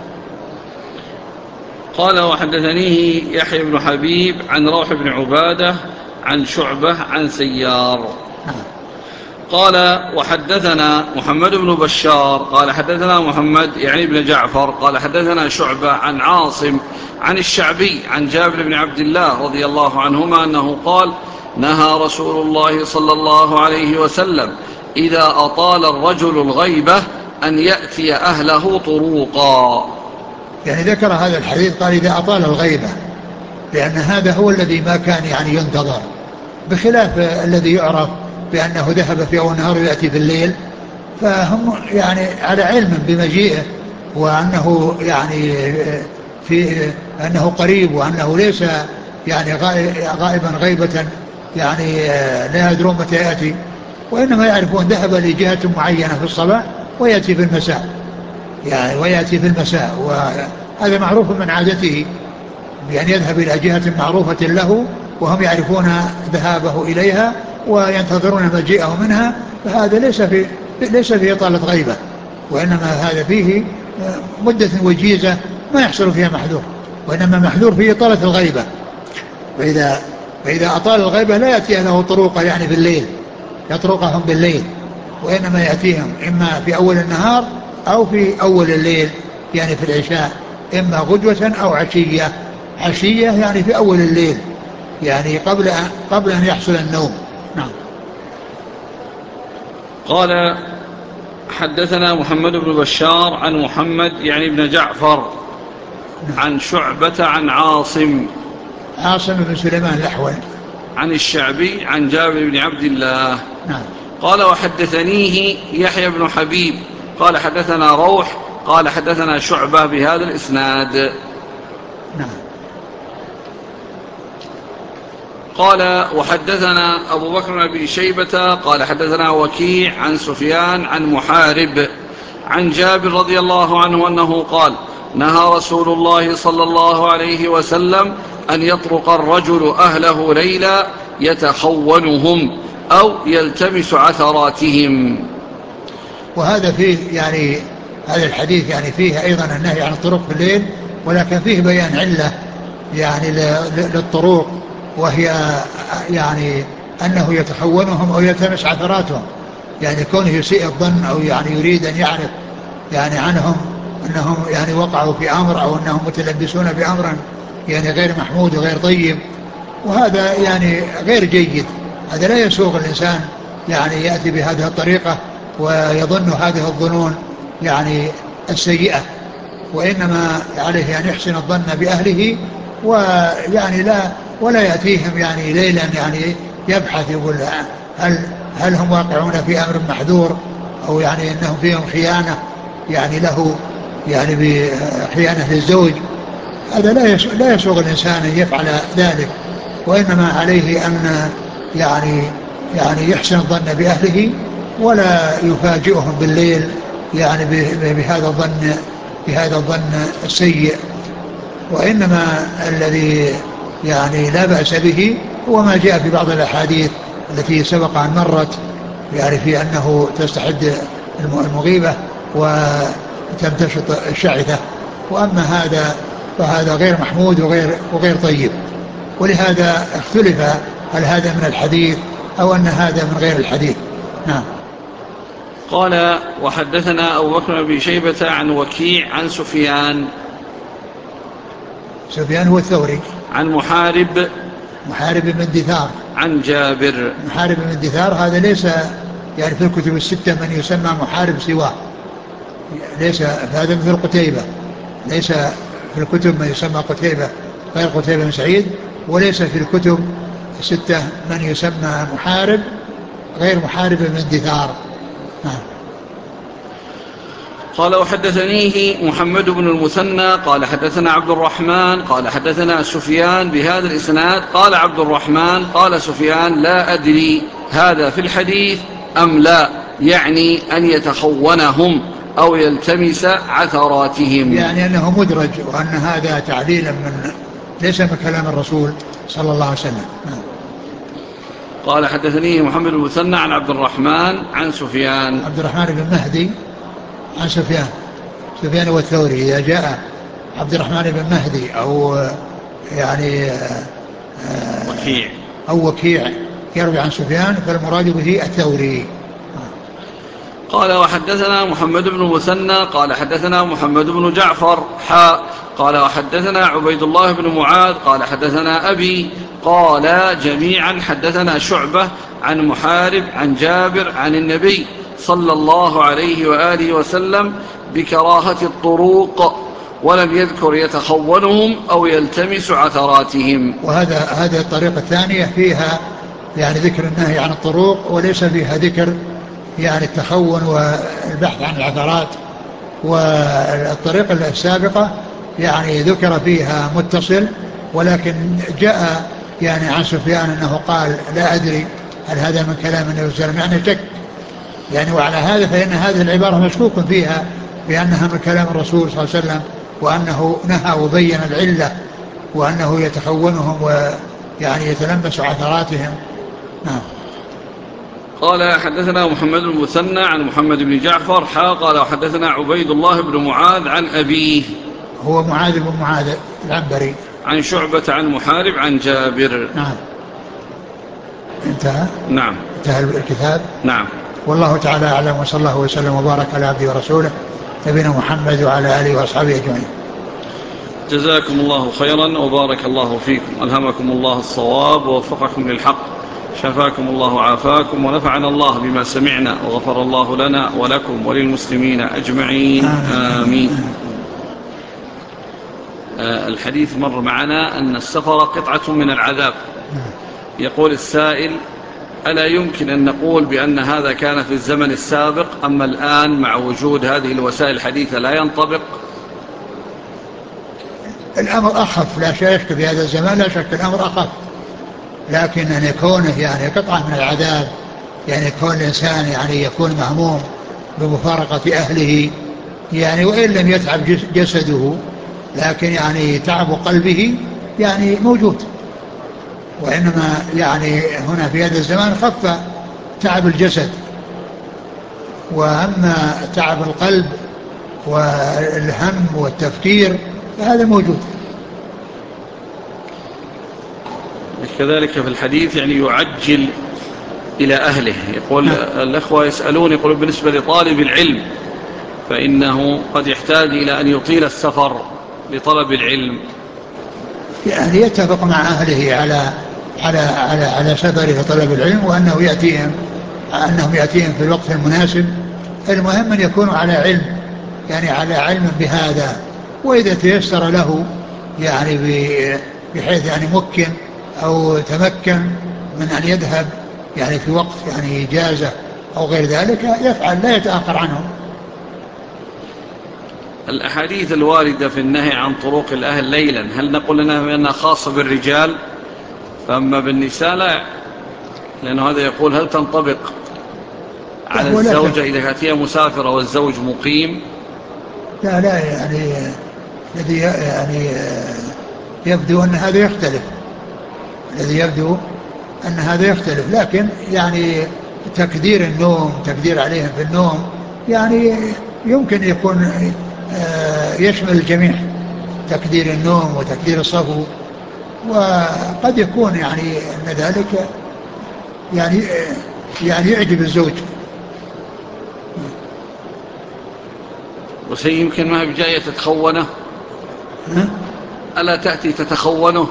A: قال وحدثنيه يحيى بن حبيب عن روح بن عبادة عن شعبة عن سيار.
B: نعم.
A: قال وحدثنا محمد بن بشار قال حدثنا محمد يعني بن جعفر قال حدثنا شعبة عن عاصم عن الشعبي عن جابر بن عبد الله رضي الله عنهما أنه قال نهى رسول الله صلى الله عليه وسلم إذا أطال الرجل الغيبة أن يأتي أهله طروقا.
B: يعني ذكر هذا الحديث قال إذا أطال الغيبة، لأن هذا هو الذي ما كان يعني ينتظر، بخلاف الذي يعرف بأنه ذهب في أول النهار ويأتي في الليل، فهم يعني على علم بمجيئه وأنه يعني في أنه قريب وأنه ليس يعني غائبا غيبة يعني لا يدرون متى يأتي، وإنما يعرفون ذهب لجهة معينة في الصباح ويأتي في المساء، يعني ويأتي في المساء، وهذا معروف من عادته بأن يذهب إلى جهة معروفة له وهم يعرفون ذهابه إليها وينتظرون مجيئه منها، فهذا ليس في إطالة غيبة، وإنما هذا فيه مدة وجيزة ما يحصل فيها محذور، وإنما محذور في إطالة الغيبة. فإذا أطال الغيبة لا يأتي له طروقة يعني بالليل يطرقهم بالليل، وإنما يأتيهم إما في أول النهار أو في أول الليل يعني في العشاء، إما غدوة أو عشية يعني في أول الليل يعني قبل أن يحصل النوم. نعم.
A: قال حدثنا محمد بن بشار عن محمد يعني بن جعفر عن شعبة عن عاصم
B: بن سليمان الأحول
A: عن الشعبي عن جابر بن عبد الله.
B: نعم.
A: قال وحدثنيه يحيى بن حبيب قال حدثنا روح قال حدثنا شعبة بهذا الإسناد.
B: نعم.
A: قال وحدثنا أبو بكر بن أبي شيبة قال حدثنا وكيع عن سفيان عن محارب عن جابر رضي الله عنه أنه قال نهى رسول الله صلى الله عليه وسلم أن يطرق الرجل أهله ليلا يتخونهم أو يلتمس عثراتهم.
B: وهذا فيه يعني هذا الحديث يعني فيه أيضا النهي عن الطرق في الليل، ولكن فيه بيان علة يعني للطرق، وهي يعني أنه يتخونهم أو يلتمس عثراتهم، يعني كونه يسيء الظن أو يعني يريد أن يعرف يعني عنهم أنهم يعني وقعوا في أمر أو أنهم متلبسون بأمر يعني غير محمود وغير طيب، وهذا يعني غير جيد. هذا لا يسوغ الإنسان يعني يأتي بهذه الطريقة ويظن هذه الظنون يعني السيئة، وإنما عليه أن يحسن الظن بأهله، ويعني ولا يأتيهم يعني ليلا يعني يبحث يقول هل هم واقعون في أمر محذور أو يعني أنهم فيهم خيانة يعني له يعني بخيانة للزوج. هذا لا يسوغ الإنسان أن يفعل ذلك، وإنما عليه أن يعني يحسن الظن بأهله ولا يفاجئهم بالليل يعني بهذا الظن السيء. وإنما الذي يعني لا بأس به هو ما جاء في بعض الأحاديث التي سبق أن مرت يعني في أنه تستحد المغيبة وتمتشط الشعثة، وأما هذا فهذا غير محمود وغير طيب، ولهذا اختلف هل هذا من الحديث أو أن هذا من غير الحديث. نعم.
A: قال وحدثنا أبو بكر بن أبي شيبة عن وكيع عن سفيان
B: هو الثوري
A: عن محارب
B: بن دثار
A: عن جابر.
B: محارب بن دثار هذا ليس يعني في الكتب الستة من يسمى محارب سواه، ليس هذا مثل قتيبة، ليس في الكتب من يسمى قتيبة غير قتيبة بن سعيد، وليس في الكتب الستة من يسمى محارب غير محارب من دثار.
A: قال وحدثنيه محمد بن المثنى قال حدثنا عبد الرحمن قال حدثنا سفيان بهذا الإسناد. قال عبد الرحمن قال سفيان لا أدري هذا في الحديث أم لا، يعني أن يتخونهم أو يلتمس عثراتهم،
B: يعني أنه مدرج، وأن هذا تعليلا ليس من كلام الرسول صلى الله عليه وسلم.
A: قال حدثنيه محمد بن المثنى عن عبد الرحمن عن سفيان.
B: عبد الرحمن بن مهدي عن سفيان والثوري. إذا جاء عبد الرحمن بن مهدي أو يعني
A: وكيع
B: أو وكيع يروي عن سفيان فالمراد به الثوري.
A: قال وحدثنا محمد بن المثنى قال حدثنا محمد بن جعفر قال وحدثنا عبيد الله بن معاذ قال حدثنا أبي قال جميعا حدثنا شعبة عن محارب عن جابر عن النبي صلى الله عليه وآله وسلم بكراهة الطروق، ولم يذكر يتخونهم أو يلتمس عثراتهم.
B: هذه الطريقة الثانية فيها يعني ذكر النهي عن الطروق، وليس فيها ذكر يعني التخون والبحث عن العثرات. والطريقة السابقة يعني ذكر فيها متصل، ولكن جاء يعني عن سفيان أنه قال لا أدري هل هذا من كلام النبي صلى الله عليه وسلم، يعني شك يعني. وعلى هذا فإن هذه العبارة مشكوك فيها بأنها من كلام الرسول صلى الله عليه وسلم، وأنه نهى وبين العلة، وأنه يتخونهم ويعني يتلمس عثراتهم. نعم.
A: قال حدثنا محمد بن المثنى عن محمد بن جعفر قال وحدثنا عبيد الله بن معاذ عن أبيه
B: هو معاذ بن معاذ العنبري
A: عن شعبة عن محارب عن جابر.
B: نعم. انتهى.
A: نعم.
B: انتهى الكتاب.
A: نعم.
B: والله تعالى أعلم، وصلى الله وسلم وبارك على عبده ورسوله نبينا محمد وعلى آله وأصحابه أجمعين.
A: جزاكم الله خيرا وبارك الله فيكم، ألهمكم الله الصواب ووفقكم للحق، شفاكم الله وعافاكم، ونفعنا الله بما سمعنا، وغفر الله لنا ولكم وللمسلمين أجمعين. آمين. الحديث مر معنا أن السفر قطعة من العذاب. يقول السائل: ألا يمكن أن نقول بأن هذا كان في الزمن السابق، أما الآن مع وجود هذه الوسائل الحديثة لا ينطبق؟
B: الأمر أخف لا شك في هذا الزمان، لا شك الأمر أخف، لكن أن يكونه يعني قطعة من العذاب، يعني يكون الإنسان يعني يكون مهموم بمفارقة أهله، يعني وإن لم يتعب جسده لكن يعني تعب قلبه يعني موجود. وإنما يعني هنا في هذا الزمان خف تعب الجسد، وأما تعب القلب والهم والتفكير فهذا موجود.
A: كذلك في الحديث يعني يعجل إلى أهله. يقول الأخوة يسألون، يقول بالنسبة لطالب العلم فإنه قد يحتاج إلى أن يطيل السفر لطلب العلم،
B: يعني يتفق مع أهله على سفره لطلب العلم، وأنه يأتيهم في الوقت المناسب. المهم أن يكونوا على علم، يعني على علم بهذا. وإذا تيسر له يعني بحيث يعني ممكن أو تمكن من أن يذهب يعني في وقت يعني إجازة أو غير ذلك يفعل، لا يتأخر عنه.
A: الأحاديث الواردة في النهي عن طرق الأهل ليلا، هل نقول لنا بأنها خاصة بالرجال فأما بالنساء لا؟ لأنه هذا يقول هل تنطبق على الزوجة إذا كانت هي مسافرة والزوج مقيم؟
B: لا يعني الذي يعني يبدو أن هذا يختلف، الذي يبدو أن هذا يختلف، لكن يعني تقدير النوم، تقدير عليهم في النوم يعني يمكن يكون يشمل الجميع، تقدير النوم وتقدير الصفو. وقد يكون يعني أن ذلك يعني يعجب الزوج.
A: وشيء يمكن ما بجاية تتخونه، ألا تأتي تتخونه؟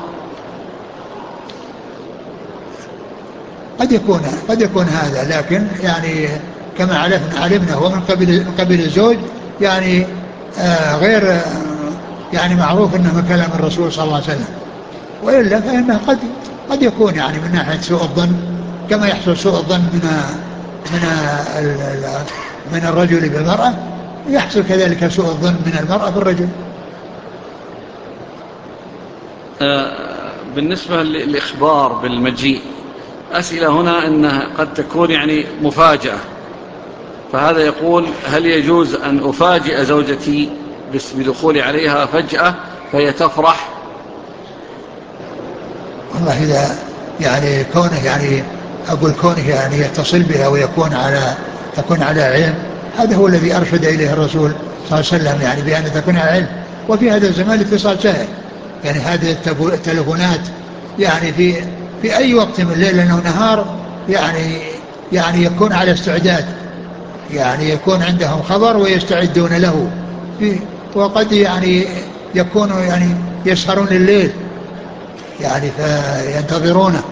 B: قد يكون هذا، لكن يعني كما علمنا هو من قبل الزوج، يعني غير يعني معروف انه من كلام الرسول صلى الله عليه وسلم. وإلا فإنه قد يكون يعني من ناحية سوء الظن، كما يحصل سوء الظن من من الرجل بالمرأة، يحصل كذلك سوء الظن من المرأة بالرجل.
A: بالنسبة للإخبار بالمجيء، أسئلة هنا أنها قد تكون يعني مفاجأة، فهذا يقول: هل يجوز أن أفاجئ زوجتي بدخولي عليها فجأة فهي تفرح؟
B: والله إذا يعني كونه يعني أقول كونه يعني يتصل بها ويكون على علم، هذا هو الذي أرشد إليه الرسول صلى الله عليه وسلم، يعني بأن تكون على علم. وفي هذا الزمان الاتصال سهل، يعني هذه التلفونات يعني في أي وقت من الليل أو نهار، يعني يكون على استعداد، يعني يكون عندهم خبر ويستعدون له. وقد يعني يكون يعني يسهرون الليل يعني فينتظرونه.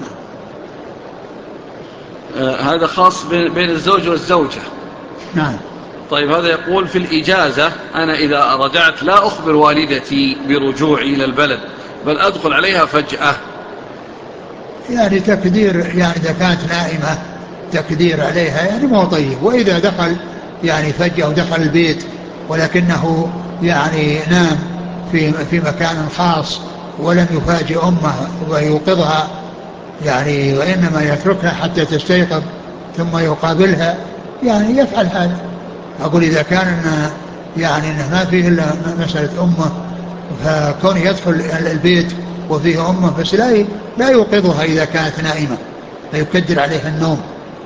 A: هذا خاص بين الزوج والزوجة.
B: نعم.
A: طيب، هذا يقول: في الإجازة أنا إذا رجعت لا أخبر والدتي برجوعي إلى البلد، بل أدخل عليها فجأة.
B: يعني تقدير، يعني إذا كانت نائمة تقدير عليها يعني مو طيب. وإذا دخل يعني فجأة ودخل البيت ولكنه يعني نام في مكان خاص ولم يفاجئ أمه ويوقظها، يعني وإنما يتركها حتى تستيقظ ثم يقابلها، يعني يفعل هذا. أقول إذا كان يعني إنه ما فيه إلا مسألة أمه، فكون يدخل البيت وفيه أمه بس لا يوقظها إذا كانت نائمة، فيكدر عليها النوم.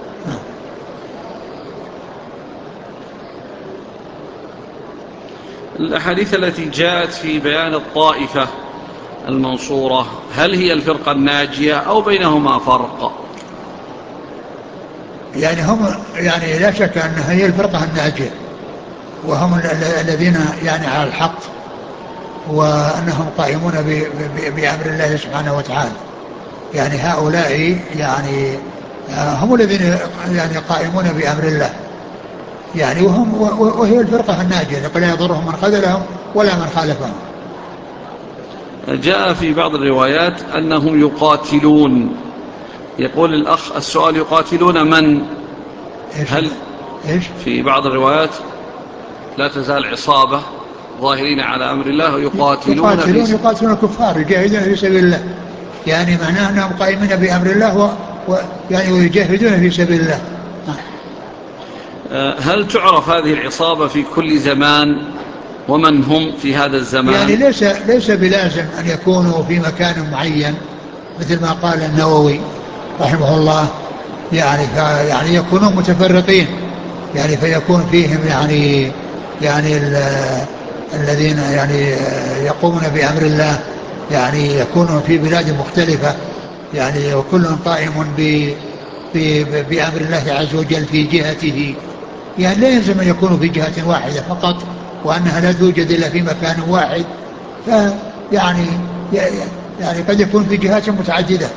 A: الأحاديث التي جاءت في بيان الطائفة المنصورة، هل هي الفرقة الناجية أو بينهما فرق؟
B: يعني هم يعني لا شك أن هي الفرقة الناجية، وهم الذين يعني على الحق، وأنهم قائمون بأمر الله سبحانه وتعالى. يعني هؤلاء يعني هم الذين يعني قائمون بأمر الله، يعني وهي الفرقة الناجية، لا يضرهم من خذلهم ولا من خالفهم.
A: جاء في بعض الروايات أنهم يقاتلون. يقول الأخ السؤال: يقاتلون من؟ هل في بعض الروايات لا تزال عصابة ظاهرين على أمر الله
B: يقاتلون الكفار يجاهدون في سبيل الله، يعني معناه أنهم قائمين بأمر الله يعني ويجاهدون في سبيل الله.
A: هل تعرف هذه العصابة في كل زمان؟ ومن هم في هذا الزمان؟
B: يعني ليس بلازم أن يكونوا في مكان معين، مثل ما قال النووي رحمه الله، يعني يكونون متفرقين، يعني فيكون فيهم يعني الذين يعني يقومون بأمر الله، يعني يكونون في بلاد مختلفة، يعني وكل قائم بأمر الله عز وجل في جهته. يعني لا يلزم أن يكونوا في جهة واحدة فقط، وأنها لا توجد إلا في مكان واحد، فيعني يعني قد يكون في جهات متعددة.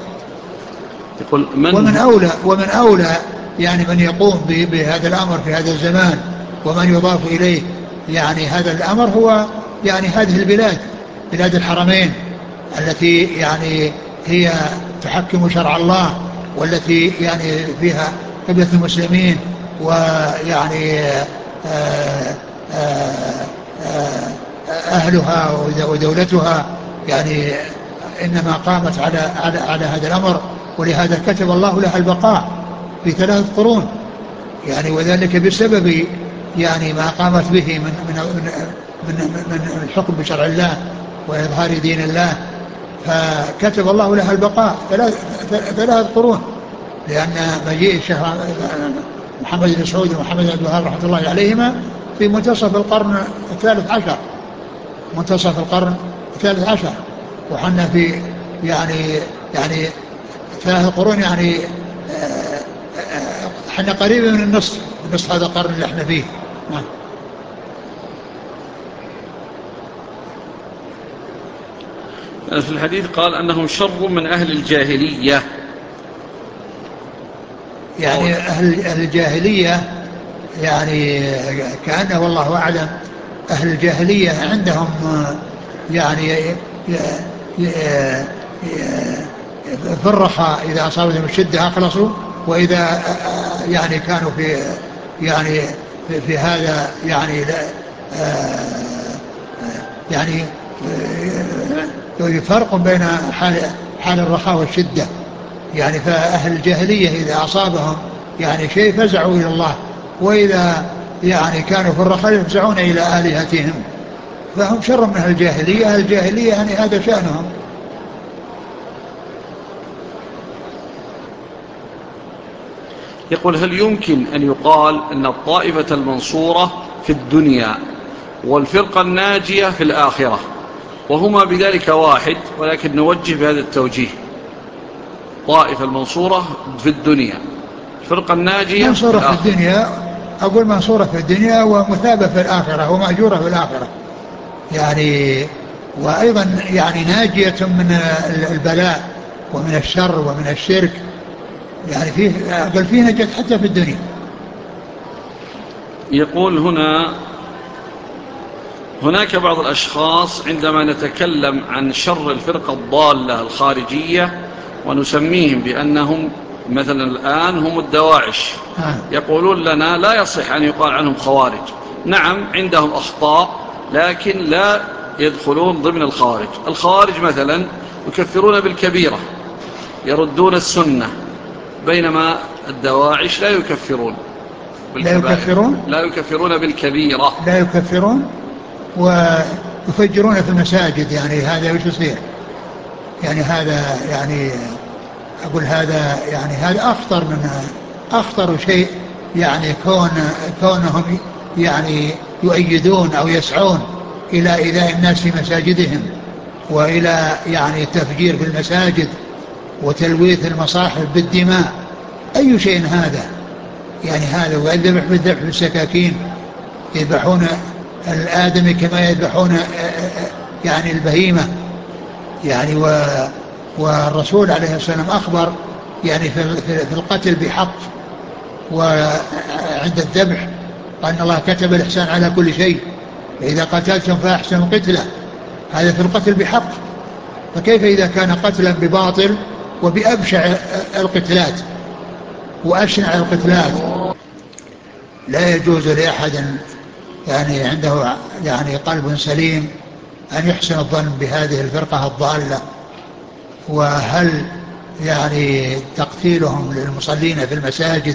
B: ومن أولى يعني من يقوم بهذا الأمر في هذا الزمان ومن يضاف إليه يعني هذا الأمر هو يعني هذه البلاد، بلاد الحرمين، التي يعني هي تحكم شرع الله، والتي يعني فيها قبلة المسلمين، ويعني أهلها ودولتها يعني إنما قامت على هذا الأمر، ولهذا كتب الله لها البقاء في 3 قرون، يعني وذلك بسبب يعني ما قامت به من الحكم بشرع الله وإظهار دين الله، فكتب الله لها البقاء 3 قرون. لأن مجيء الشيخ محمد بن سعود ومحمد بن عبد الوهاب رحمة الله عليهما في منتصف القرن الثالث عشر، وحنا في يعني 3 قرون، يعني احنا قريبا من نصف هذا القرن اللي احنا فيه.
A: في الحديث قال أنهم شر من أهل الجاهلية.
B: يعني أهل الجاهلية يعني كأنه والله أعلم أهل الجاهلية عندهم يعني في الرخاء إذا أصابتهم الشدة أخلصوا، وإذا يعني كانوا يعني في هذا يعني يعني فرق بين حال الرخاء والشدة. يعني فأهل الجاهلية إذا أصابهم يعني شيء فزعوا إلى الله، وإذا يعني كانوا في الرخاء يفزعون إلى آلهتهم، فهم شر من أهل الجاهلية. أهل الجاهلية يعني هذا شأنهم.
A: يقول: هل يمكن أن يقال أن الطائفة المنصورة في الدنيا والفرقة الناجية في الآخرة وهما بذلك واحد، ولكن نوجه بهذا التوجيه؟ طائفة المنصورة في الدنيا، الفرقة الناجية في
B: منصورة في
A: الآخرة.
B: الدنيا، أقول منصورة في الدنيا ومثابة في الآخرة ومأجورة في الآخرة يعني، وأيضا يعني ناجية من البلاء ومن الشر ومن الشرك، يعني فيه نجاة حتى في الدنيا.
A: يقول هناك بعض الأشخاص عندما نتكلم عن شر الفرقة الضالة الخارجية ونسميهم بأنهم مثلا الآن هم الدواعش، يقولون لنا لا يصح أن يقال عنهم خوارج. نعم عندهم أخطاء، لكن لا يدخلون ضمن الخوارج. الخوارج مثلا يكفرون بالكبيرة، يردون السنة، بينما الدواعش لا يكفرون بالكبائر، لا يكفرون بالكبيرة،
B: لا يكفرون ويفجرون في المساجد. يعني هذا وش يصير؟ يعني هذا يعني أقول هذا يعني هذا أخطر شيء، يعني كونهم يعني يؤيدون أو يسعون إلى إيذاء الناس في مساجدهم، وإلى يعني التفجير في المساجد وتلويث المصاحف بالدماء. أي شيء هذا؟ يعني هذا والذبح بالذبح بالسكاكين، يذبحون الآدمي كما يذبحون يعني البهيمة يعني. والرسول عليه السلام أخبر يعني في القتل بحق، وعند الذبح قال إن الله كتب الإحسان على كل شيء، فإذا قتلتم فأحسنوا القتلة. هذا في القتل بحق، فكيف إذا كان قتلا بباطل وبأبشع القتلات وأشنع القتلات؟ لا يجوز لأحد يعني عنده يعني قلب سليم أن يحسن الظن بهذه الفرقة الضالة. وهل يعني تقتيلهم للمصلين في المساجد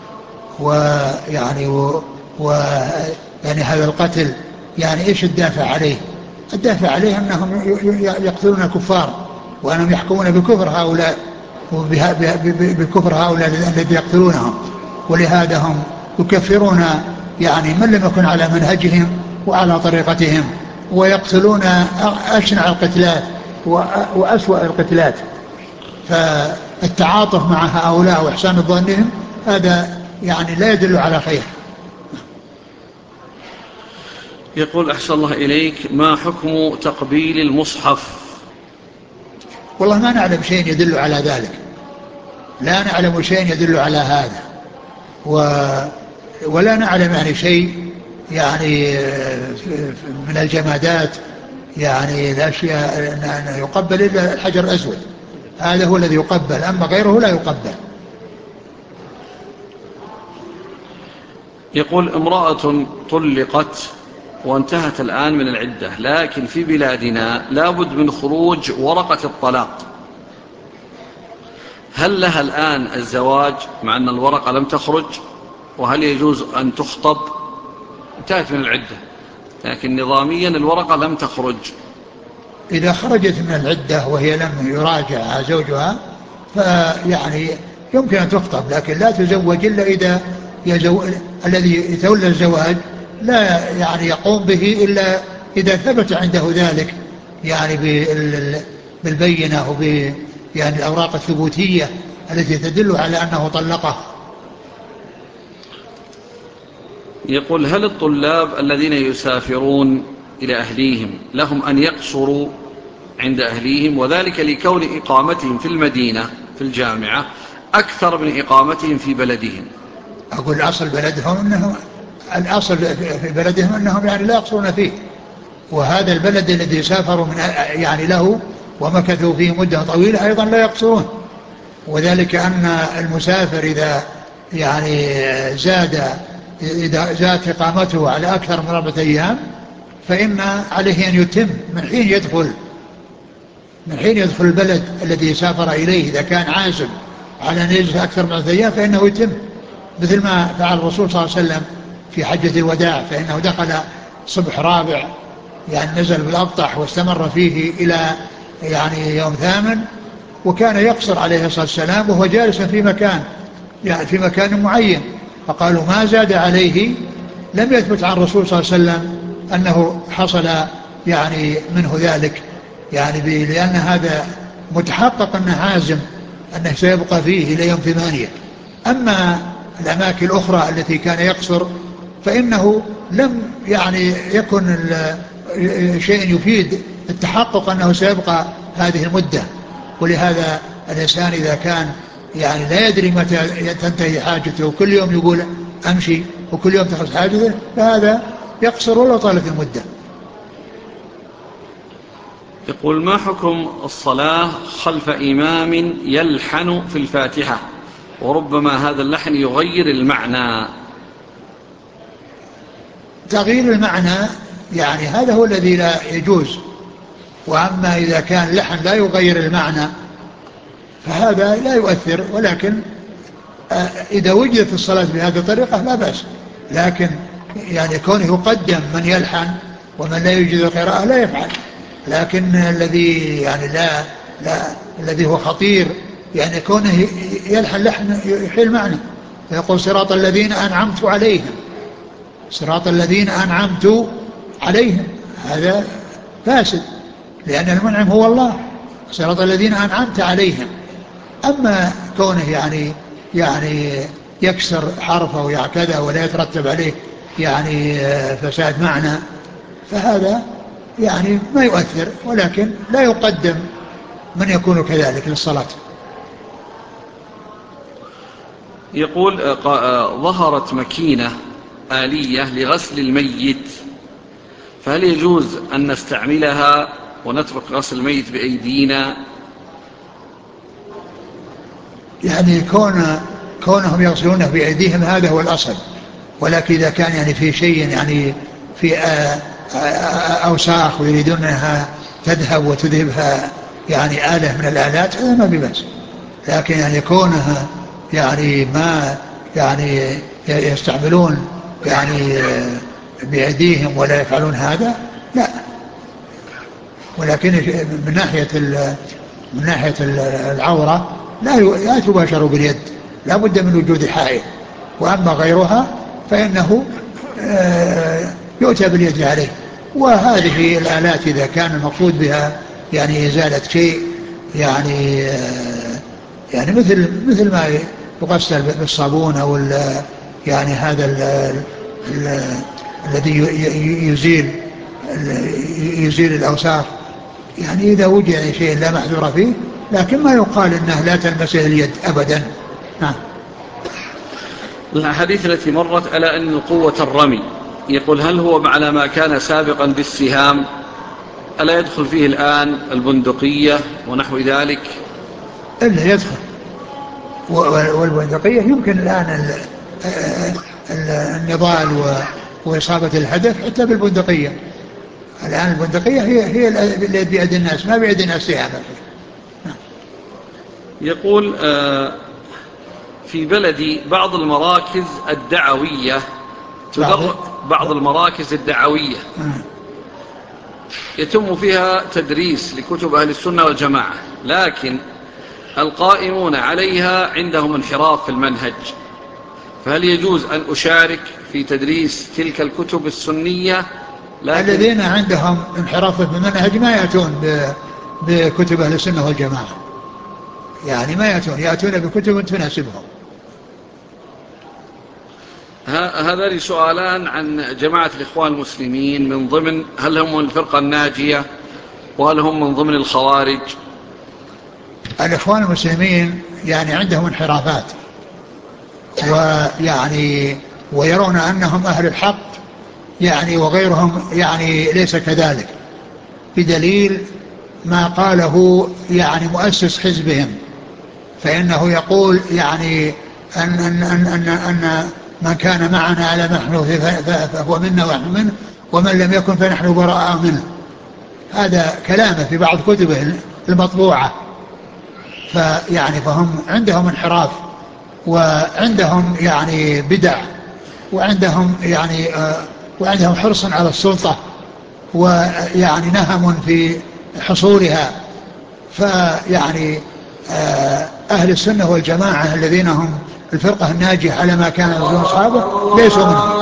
B: يعني هذا القتل يعني ايش الدافع عليه؟ الدافع عليه انهم يقتلون الكفار، وانهم يحكمون بكفر هؤلاء بكفر هؤلاء الذين يقتلونهم، ولهذا هم يكفرون يعني من لم يكن على منهجهم وعلى طريقتهم، ويقتلون أشنع القتلات وأسوأ القتلات. فالتعاطف مع هؤلاء وإحسان ظنهم هذا يعني لا يدل على خير.
A: يقول: أحسن الله إليك، ما حكم تقبيل المصحف؟
B: والله ما نعلم شيء يدل على ذلك، لا نعلم شيء يدل على هذا، ولا نعلم يعني شيء يعني من الجمادات يعني الأشياء أن يقبل إلا الحجر الأسود، هذا هو الذي يقبل، أما غيره لا يقبل.
A: يقول: امرأة طلقت وانتهت الآن من العدة، لكن في بلادنا لابد من خروج ورقة الطلاق، هل لها الآن الزواج مع أن الورقة لم تخرج؟ وهل يجوز أن تخطب؟ انتهت من العدة لكن نظاميا الورقة لم تخرج.
B: إذا خرجت من العدة وهي لم يراجع زوجها فيعني يمكن أن تخطب، لكن لا تزوج إلا إذا الذي يتولى الزواج لا يعني يقوم به إلا إذا ثبت عنده ذلك، يعني بالبينة يعني الأوراق الثبوتية التي تدل على أنه طلقه.
A: يقول: هل الطلاب الذين يسافرون إلى أهليهم لهم أن يقصروا عند أهليهم، وذلك لكون إقامتهم في المدينة في الجامعة أكثر من إقامتهم في بلدهم؟
B: أقول الأصل في بلدهم أنهم يعني لا يقصرون فيه، وهذا البلد الذي سافروا من يعني له ومكثوا فيه مدة طويلة أيضا لا يقصرون. وذلك أن المسافر إذا يعني إذا زادت إقامته على أكثر من 4 أيام فإن عليه أن يتم من حين يدخل البلد الذي سافر إليه. إذا كان عازم على أن يجلس أكثر من 3 أيام فإنه يتم، مثل ما فعل الرسول صلى الله عليه وسلم في حجة الوداع، فإنه دخل صبح رابع يعني نزل بالأبطح واستمر فيه إلى يعني يوم 8، وكان يقصر عليه الصلاة والسلام وهو جالس في مكان يعني في مكان معين، فقالوا ما زاد عليه. لم يثبت عن الرسول صلى الله عليه وسلم أنه حصل يعني منه ذلك، يعني لأن هذا متحقق أنه عازم أنه سيبقى فيه إلى يوم 8. أما الأماكن الأخرى التي كان يقصر فإنه لم يعني يكن شيء يفيد التحقق أنه سيبقى هذه المدة. ولهذا الإنسان إذا كان يعني لا يدري متى تنتهي حاجته وكل يوم يقول أمشي وكل يوم تخلص حاجته فهذا يقصر ولو طالت المدة.
A: يقول: ما حكم الصلاة خلف إمام يلحن في الفاتحة وربما هذا اللحن يغير المعنى؟
B: تغيير المعنى يعني هذا هو الذي لا يجوز. وأما إذا كان اللحن لا يغير المعنى فهذا لا يؤثر، ولكن إذا وجدت الصلاة بهذه الطريقة لا بأس. لكن يعني كونه يقدم من يلحن ومن لا يوجد القراءة لا يفعل. لكن الذي يعني لا الذي هو خطير يعني كونه يلحن لحن يحيل معنى، فيقول صراط الذين أنعمت عليهم، صراط الذين أنعمت عليهم، هذا فاسد لأن المنعم هو الله، صراط الذين أنعمت عليهم. أما كونه يعني يكسر حرفه وكذا ولا يترتب عليه يعني فساد معنى فهذا يعني ما يؤثر، ولكن لا يقدم من يكون كذلك للصلاة.
A: يقول: ظهرت ماكينة آلية لغسل الميت، فهل يجوز أن نستعملها ونترك غسل الميت بأيدينا؟
B: يعني كونهم يغسلونه بأيديهم هذا هو الأصل، ولكن إذا كان يعني في شيء يعني في أوساخ ويريدون أنها تذهب وتذهبها يعني آلة من الآلات هذا ما ببأس. لكن يعني كونها يعني ما يعني يستعملون يعني بأيديهم ولا يفعلون هذا لا. ولكن من ناحية العورة لا تباشر باليد، لا بد من وجود حائل. وأما غيرها فإنه يؤتى باليد عليه. وهذه الآلات إذا كان المقصود بها يعني إزالة شيء يعني يعني مثل ما يغسل بالصابون أو يعني هذا الذي يزيل الأوساخ، يعني إذا وجد شيء لا محذور فيه، لكن ما يقال إنه لا تلمسه اليد أبدا. نعم.
A: الحديث التي مرت على أن قوة الرمي، يقول: هل هو على ما كان سابقا بالسهام؟ ألا يدخل فيه الآن البندقية ونحو ذلك؟
B: إلا يدخل، والبندقية يمكن الآن النضال وإصابة الهدف حتى بالبندقية. الآن البندقية هي اللي بيد الناس، ما بيد الناس سهام.
A: يقول: في بلدي بعض المراكز الدعوية بعض المراكز الدعوية يتم فيها تدريس لكتب أهل السنة والجماعة، لكن القائمون عليها عندهم انحراف في المنهج، فهل يجوز أن أشارك في تدريس تلك الكتب السنية؟
B: الذين عندهم انحراف في المنهج ما يأتون بكتب أهل السنة والجماعة، يعني ما يأتون بكتب تناسبهم.
A: هذا لي سؤالان عن جماعة الإخوان المسلمين، من ضمن هل هم الفرقة الناجية وهل هم من ضمن الخوارج؟
B: الإخوان المسلمين يعني عندهم انحرافات ويعني ويرون أنهم أهل الحق يعني، وغيرهم يعني ليس كذلك، بدليل ما قاله يعني مؤسس حزبهم، فإنه يقول يعني أن من كان معنا على ما نحن فهو منا ونحن منه، ومن لم يكن فنحن براء منه. هذا كلامه في بعض كتبه المطبوعة. فهم عندهم انحراف، وعندهم يعني بدع، وعندهم وعندهم حرص على السلطة، ويعني نهم في حصولها. فيعني أهل السنة والجماعة الذين هم الفرقة الناجية على ما كان يظن أصحابه ليسوا منهم.